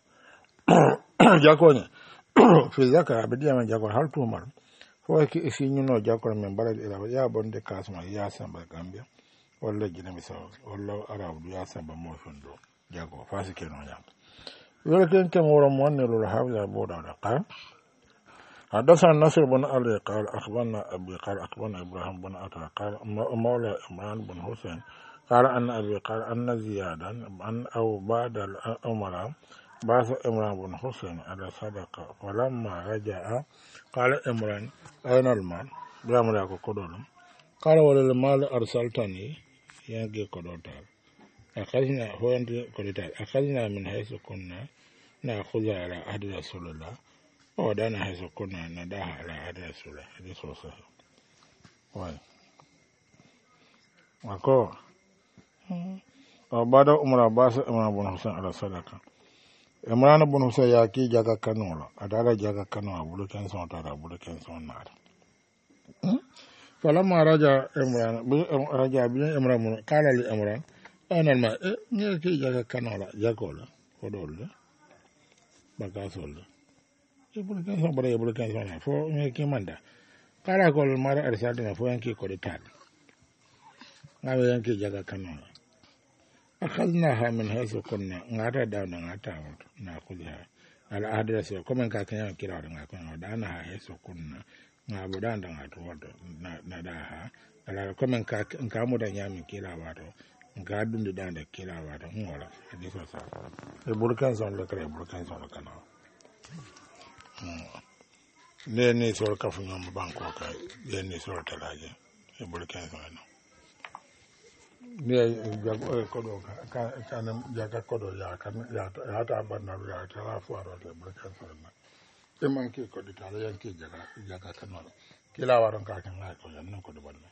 Speaker 1: jakone fi zakat abdiya man jakol hal tuhmal fo ki isi nyuno jakol min balad ila ya bonde kasma ya samba gambia walla jina misaw walla arab ya samba mo fondo jago fasi keno nyam wala ken kam woro mo ne lo hawla boda da qam حدثنا نصر بن علي قال أخبرنا أبي قال أخبرنا إبراهيم بن عطاء قال مولى عمران بن حسين قال أن أبي قال أن زيادا أن أو بعد الأمراء بعث عمران بن حسين على صدقة فلما رجع قال عمران أين المال؟ بيعمل ياكو كدولم قال وللمال أرسلتني ينجي كدوتال أخذنا هو ينجي كدوتال أخذنا من حيث كنا نأخذ على عهد رسول الله ودانا حيث كنا نداها على عهد رسول الله حديث صحيح واي وكو وبعد عمر عباس عمران بن حسين على صدقة عمران بن حسين ياكي جاكا كانولا أدالا جاكا كانولا بلو كنسون تارا بلو كنسون نار فلما رجع عمران قال لي عمران أنا الماء ياكي جاكا كانولا جاكولا ودول بكاسول bulu kenson bare bulu kenson fo me kimanda kala ko mara arsadina fo yanki ko de tal ngawe yanki jaga kanona akhadnaha min haythu kunna ngata dawna ngata na kulha ala adresse ko men ka kanya kira da ngata dana haythu kunna ngabo danda ngato na daha ala ko men ka ngamu da nyami kila wato nga dunde danda kila wato ngola hadiso sa e bulu kenson le kare bulu kenson kana ne ni sor kafu nyom banko ka ye ni sor talaje e bol ken so no ne jago ko do ka kanam jaga ko do ya kan ya ta banna ya ta la fo ro le bol ken so no e man ki ko di tala yan ki jaga kan no ki la waron ka kan ko yan no ko do banna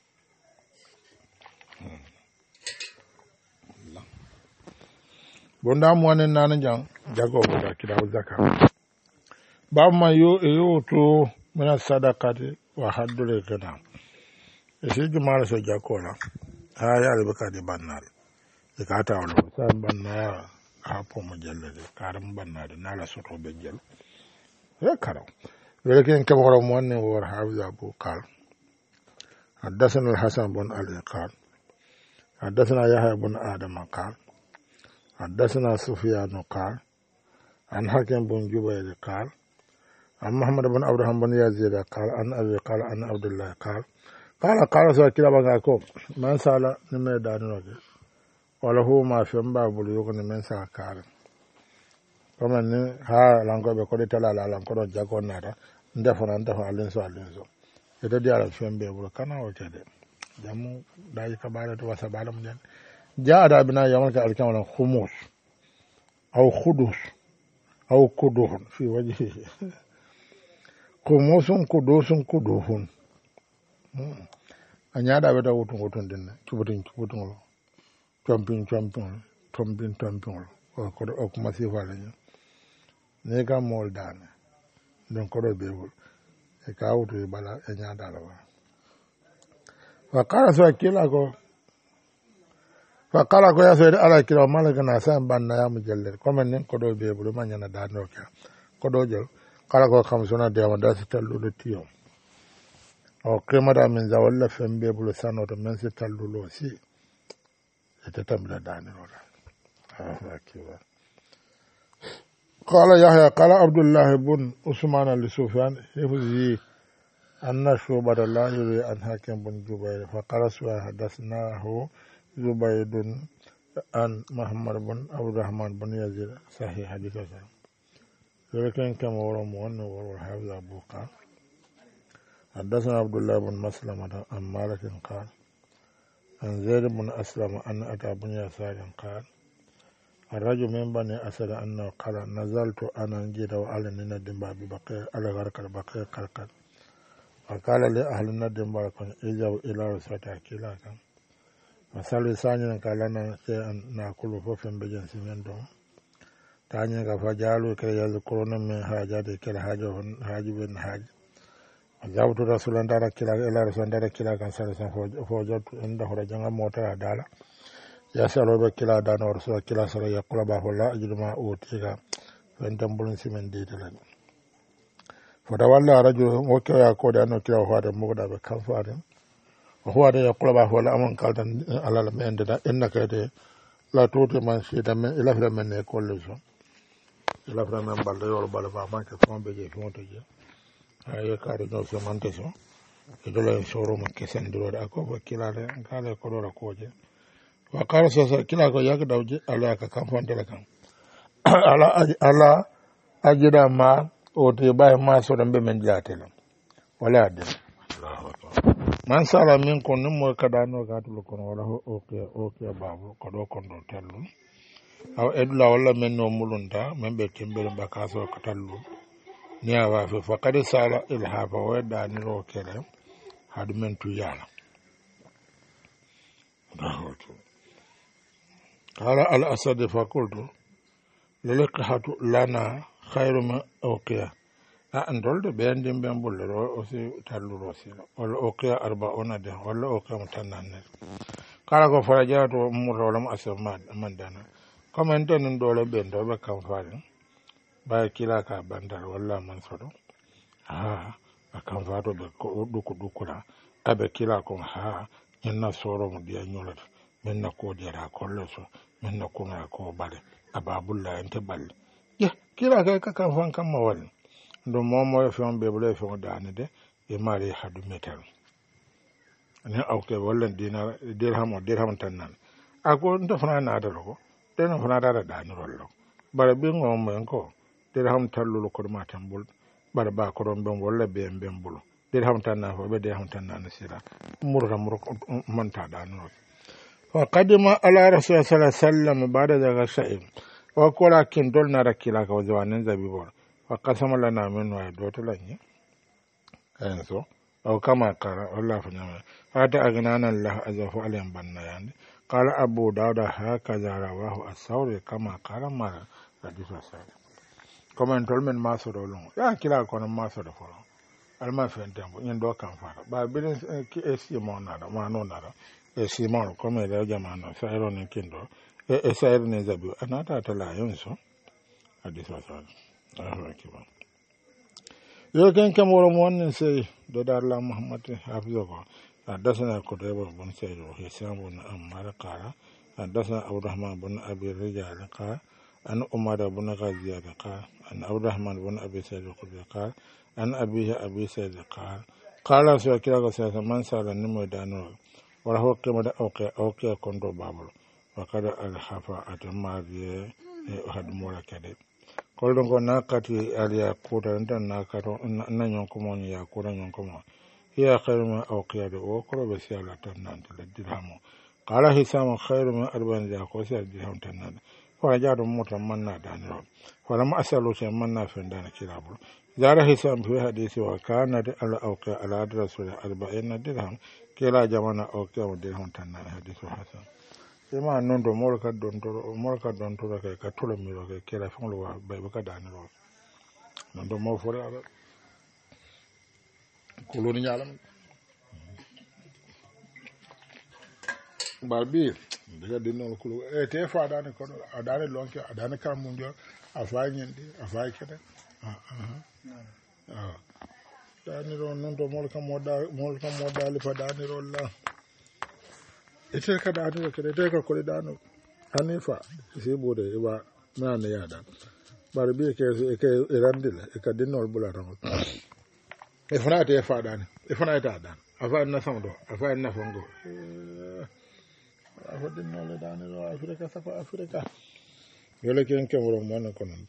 Speaker 1: bonda mo ne nan jang jago ko da ki da zakka bama yo to mina sadaqati wa haddul kana isi jumala so jakola ha ya le bakadi bannal e ka ta wala sa banna ha po mo jellede karam bannade nala soto be jell e karaw walakin kam wala mo ne war hafiza abu qal حدثنا الحسن بن علي قال حدثنا يحيى بن آدم قال حدثنا سفيان قال عن حكيم بن جبير قال عن محمد بن عبد الرحمن بن يزيد قال عن أبي قال عن عبد الله قال سوى كلا بغاكو من سال نمي دانوك ولا هو ما في مباب ليغني من سال كار كما ني ها لانكو بكودي تلا لا لانكو جاكو ناتا ndefo alinso ede di ala fembe bulu kana o tede jamu dai ka bala to wasa bala mun ja da bina yawan ka alkan wala khumus aw khudus aw kuduhun fi wajhihi khumusun kuduhun anya da beta wutun dinna tubutin lo tompin o ko kuma si wala ne ga mol dana don ko do bewul e ka wutu bala e nya dala wa fakara so ya so ala kila malaka na sa banna ya mujaller comme nen ko do bewul ma nya na da no ka ko do jol kala ko kam sona de ma da si tallu do tiyo o kema da min za walla fembe bulu sano to men si tallu lo si e tamla da ni wala akiwa قال يحيى قال عبد الله بن عثمان لسفيان حفظه أن شعبة لا يروي عن حاكم بن جبير فقال سوى حدثناه زبيد عن محمد بن عبد الرحمن بن يزيد صحيح حديثه ولكن كما ورمون والحافظ أبو قال حدثنا عبد الله بن مسلمة عن مالك قال عن زيد بن أسلم أن أتى بن يسار قال الرجل من بني أسد أنه قال نزلت أنا نجد وعلى ندم ببقية على غرق البقية قرقا وقال لأهل الندم باركون إجوا إلى رسالة أكيلاكا وصلي ثانيا قال لنا شيئا نأكل فوفا بجنس من دون ثانيا فجعلوا كي يذكرون من حاجات كلا حاج بن حاج وجاءت رسول الله إلى رسول الله كلا سلسا فوجدت عنده رجل موتى دالا يسألوا بكلا دانا ورسول كلا سر يقول باه الله أجل ما أوتيك فأنتم بلن سمن ديتلن فتولى رجل وكيو يقول أنه كلا هو هذا مغدا بكم فارم وهو هذا يقول باه الله أمن قالت على المين إنك لا توتي من شيئا من إلا فلا من يقول لسو إلا فلا من بلد يولبال فامان كفون بجي فون تجي هاي كاري نوسي من تسو يدولا يشورو من كسن دلور أكو فكلا قال يقول لكوجي wakara sasa kila ko yaka dawje ala ka kamfante la kam ala ajira ma o te bay ma so dambe men jatela wala de man sala min ko num ka dano ka to ko wala okay babu ko do kon do tellu aw edula wala men no mulunta men be kembere bakaso ko tallu ni awa fe faqad sala ilhafa wa dani ro kele hadu men tu yala قال الأسد فقلت للقحة لنا خير من أوقيا أندول بين دين بين بولر أوسي تلو روسي ولا أوقيا 40 ده ولا أوقيا متنان قال ko faraja to murro lam asma man dana comme en ton dole ben do be kam faare ba kila ka bandar walla man sodo akam faado be ko dukula abe kila ko inna soro mo dia nyolata men na ko dira kollo so men na ko ngara ko bale ababulla ente balle kila ka kan fan kam ma wal ndo momo e fon be bule fon dane de e mari hadu metal ne awke walla dirham tannan ako ndo fana na da ko den fana da dane rollo bara be ngom en ko dirham tallu ko ma tambul bara ba ko don ben walla be ben bulu dirham tannan ko be dirham tannan sira murra man ta dane وقدم على رسول الله صلى الله عليه وسلم بعد ذلك الشيء وقال كن دولنا ركيلا كوزوان زبيبور وقسم لنا من ويدوت لني انسو او كما قال الله فنعم فات اغنانا الله عز وجل بنا يعني قال ابو داود هكذا رواه الثوري كما قال ما حديث الثوري كما انتول من ما سودولون يا كلا كون ما سودو فلو alma fentembo nyen do kan fara ba bilin ki esi mo nada ma no nada simon comme le jamano sayro ne kindo e sayro ne zabi anata tala yonso hadisa sa kiba yo ken kam woro mo wonne sey do darla muhammad hafizo ko hadasana ko debo bon sayro hisam bon ammar qala hadasana abdurrahman bon abi rijal qala عن عمر بن غزية قال عن عبد الرحمن بن أبي سعيد الخدري قال عن أبيه أبي سعيد قال رسول الله صلى الله عليه وسلم من سأل النمو دانور وله قيمة أوكي كنتو بابل وقد الخفا أتماري أحد مولا كده قال لهم ناكتي عليا كودا ناكتو نانيونكمون يا كودا نيونكمون هي خير من أوكي وكرو بسيالة تنان الدرهم قال حسام خير من 40 جاكوسي الدرهم تنان فرجعت موتا منا دانيرو فلما أسألوا شيء منا فندان كلابل زار حسام في حديث وكانت على أوكي على رسول 40 درهم كلا جمانا أوكي ودرهم تنان حديث حسن ima nondo morka don toro ke ka tolo miro ke kera fon lo ba ka daniro nondo mo fore ala koloni nyalam barbi daga dinno ko te fa dane ko adane lonke adane kam mun jo afa nyende afa kede daniro nondo morka moda li fa daniro la ite ka daniro kede te ka ko dano hanifa si bude iba nane yada barbi ke irandile e ka dinno bula tan e fana te fa dane e fana ta dan afa na samdo afa na fongo afa dinno le dane ro afrika safa afrika yole ken kemro mon konon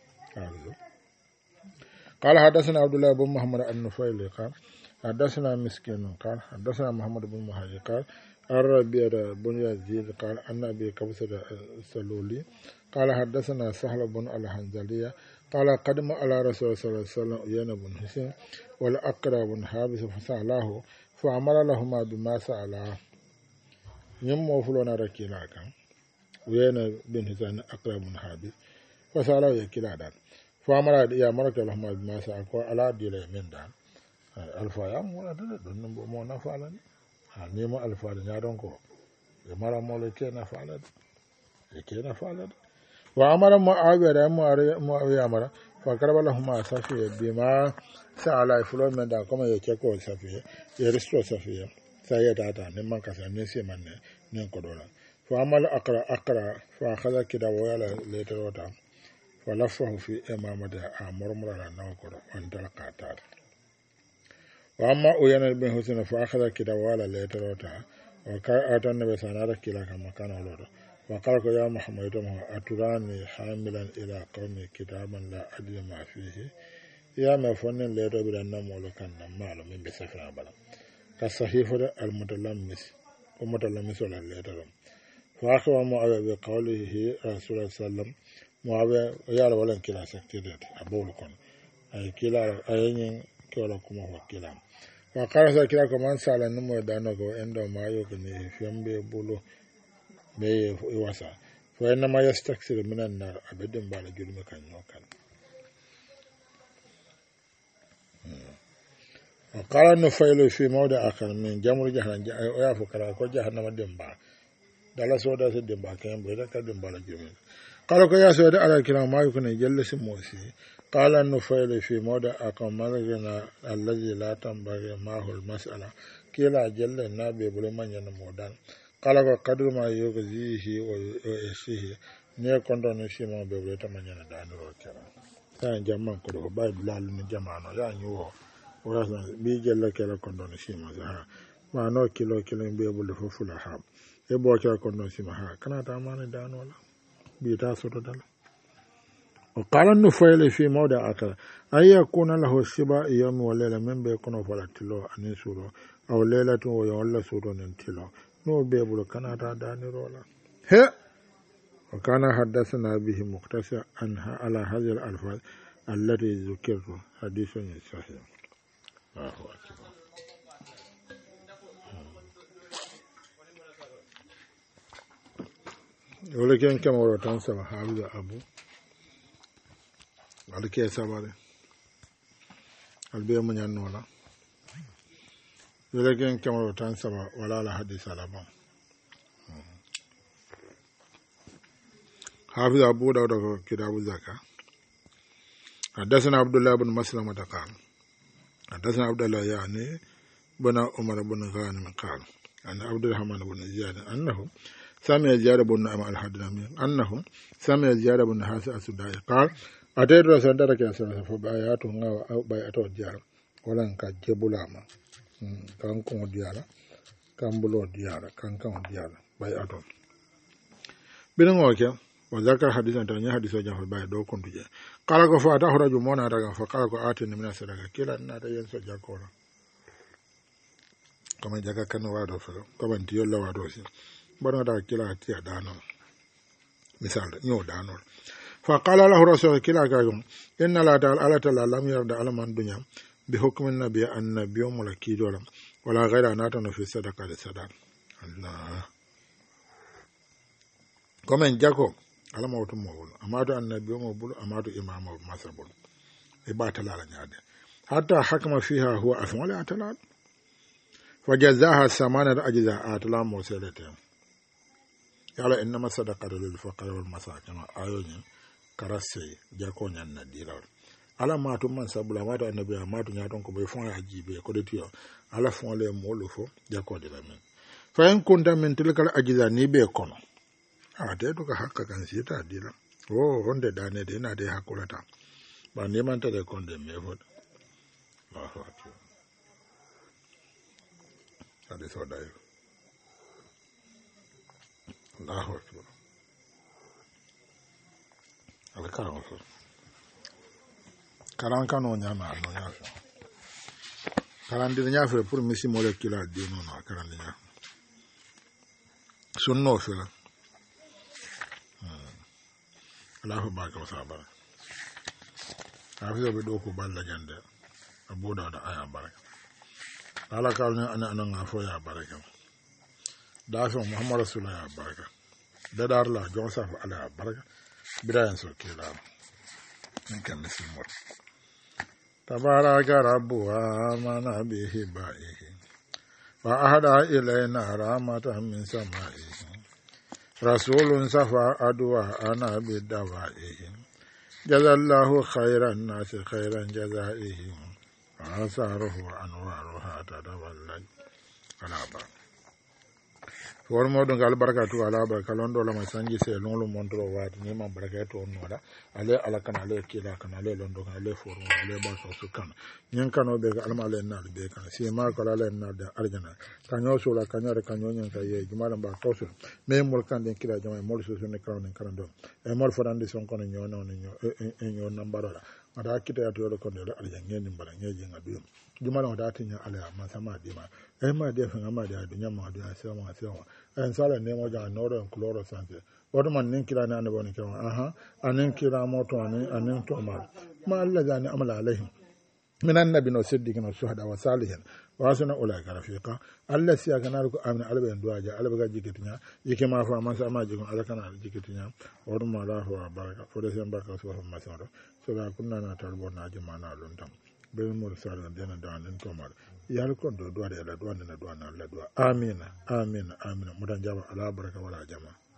Speaker 1: قال حدثنا عبد الله بن محمد النفيلي قال حدثنا مسكين قال حدثنا محمد بن مهاجر قال الربيع بن يزيد قال أن أبي كبسة السلولي قال حدثنا سهل بن الحنزلية قال قدم على رسول الله صلى الله عليه وسلم عيان بن حسين والأقرى بن حابس فسأله فأمر لهما بما سأله يمو فلونا ركيلا كان عيان بن حسين أقرى بن حابس فسأله يكيلا دان فأمر يأمرك لهما بما سأله على ديله من دان الفايام ولا دون مو نفعلني nemo alfaada ñaadon ko e mara molo kena faalade e kena faalade wa amara mo awere mo yamara fa karabala huma safiya bima sa'ala fulo men da kuma yake ko safiya ya risto safiya sai ya data ne man kasa ne sai man ne ko dola fa amal aqra fa akhadha kida wala leterota fa lafahu fi imamata amurmura na ko on dalqata وأما أيان بن حسين فأخذ كده ولا ليتروتا وكأت النبي صلى الله عليه وسلم كما كان ولده وقال يا محمد أتراني حاملا إلى قوم كتابا لا أدري ما فيه يا ما فن ليتو بدنا مولكن معلوم من بسفر بلا كالصحيفة المتلمس ومتلمس ولا ليترم فأخذ معاوية بقوله رسول الله صلى الله عليه وسلم معاوية يا ولا كلا سكتيت أبولكم أي كلا أيين كلا كما هو كلام وقال سكلا كمان سال نمو دانوكو عندما ما يكني فيهم بيبولو بي يواسا فإنما يستكثر من النار أبدا بالا جرم كان يوكل وقال النفيل في موضع آخر من جمر جهنم ويافو كلا كو جهنم دمبا دالا سودا سدمبا كان بيدا كدمبا لجرم قالوا كيا سودا على الكلام ما يكني جلس موسي قال النفيل في موضع أقمرنا الذي لا تنبغي معه المسألة كلا جل النبي بلما ينمودان قال قدر ما يغزيه ويسيه ني كوندون شيما بيبلتا ما يندان روكرا كان جمان كدو باي بلال ني جمانو يا نيو وراسنا بي جل كلا كوندون شيما ها ما نو كيلو بيبل ففلا حاب يبو كلا كوندون شيما ها كنا تاماني دان ولا بيتا سوتو دال وقال النفيل في موضع آخر أن يكون له السبا يوم وليلة من بيكون فلاتلو أن يسورو أو ليلة ويولى سورو ننتلو نو بيبلو كانت داني رولا هي وكان حدثنا به مقتصر عنها على هذه الألفاظ التي ذكرت حديث صحيح الله أكبر ولكن كما ورطان حافظ أبو alke sabare albe mo nyanno la yele gen kamaro tan saba wala la hadith alaba hafiz abu dawud ko kitabu zakka حدثنا عبد الله بن مسلمة قال حدثنا عبد الله يعني بن عمر بن غانم قال أن عبد الرحمن بن زياد أنه سمع زياد بن نعيم الحضرمي أنه سمع زياد بن حارث السدائي قال أتيت رسول الله صلى الله عليه وسلم فبايعته أو بايعته ديار ولن كجبلاما كان كون ديار كان بلو ديار كان كون ديار بايعته بينما وكيل وذكر حديثا تاني حديث جاء في باي دو كنت جاء قال كو فاته رجل مونا رجع فقال كو آتني من الصدقة كلا ناتا ينسو جاكورا كما جاكا كان وادو فلو كما انتيو الله وادو سي بنا دا كلا تيا دانو مثال نيو دانو فقال له رسول كلا كايوم إن لا تعالى لم يرد على من دنيا بحكم النبي النبي ملكي دولا ولا غير ناتنا في الصدقة للصدقة الله كما جاكو ala mawtu mawul amadu annabi mo bulu amadu imam masabul e batala la nyaade hatta hakama fiha huwa asmala atala fajazaha samana ajza atala musalata yala inma sadaqatu lil faqir wal masakin ayoyin karase jako nyan na dira ala matu man sabula amadu annabi amadu nyaton ko be fon ajibe ko de tiyo ala fon le molo fo jako de la men fa en kunta min tilkal ajza ni be kono ate to ka hakka kan sita dila honde dane de na de hakulata ba ne man tade konde me fod Allahu akbar ade so dai Allahu akbar ala karan kano nyama no nyafa karan de nyafa pour misi molecular de no no karan de nyafa sunno fela Allahu baka wa sabara hafiza be do ko balla jande abuda da aya baraka ala kalne ana ngafo ya baraka da so muhammad rasulullah ya baraka da dar la jon sa fa ala baraka bidayan so kila in kan simot tabaraka rabbu amana bihi ba'ihi wa ahada ilayna rahmatan min sama'ihi rasulun safa adwa ana bidawaihi jazallahu khairan nasi khairan jazaihi asaruhu anwaruha tadawallaj alaba for modon gal barakatu alaba kalondo la masanji se lolu montro wat ni ma barakatu onnoda ale alakana ale kila kana ale londo kana ale for ale ba ko sukan nyen kano be alma ale na be kana si ma ko ale na da arjana kanyo so la kanyo re kanyo nyen kaye jumala ba ko so me mol kan den kila jama mol so ne kan den karando e mol forande son kono nyono nyo nambaro la ada kita to ko de arjana nyen mbara nyeje ngadu jumala da tinya ale ma sama dima e ma de fa ma de dunya ma de asema en sala ne mo ja noro en kloro sante wodo man nin kila na boni kewa anen kila moto anen to ma alla jani amala alaihim min annabi no siddiqina shuhada wa salihin wa asna ulaika rafiqa alla siya kana ko amna alba en duaja alba ga jikitinya yike ma fa man sa ma jigon ala kana jikitinya wodo ma la wa baraka fo de sen baraka so fa ma soro so la kunna na tarbo na jamaana lontam be mo sala dena danen to ma yal kon do do ala do na do na la do amina amina amina mudan jaba ala baraka wala jama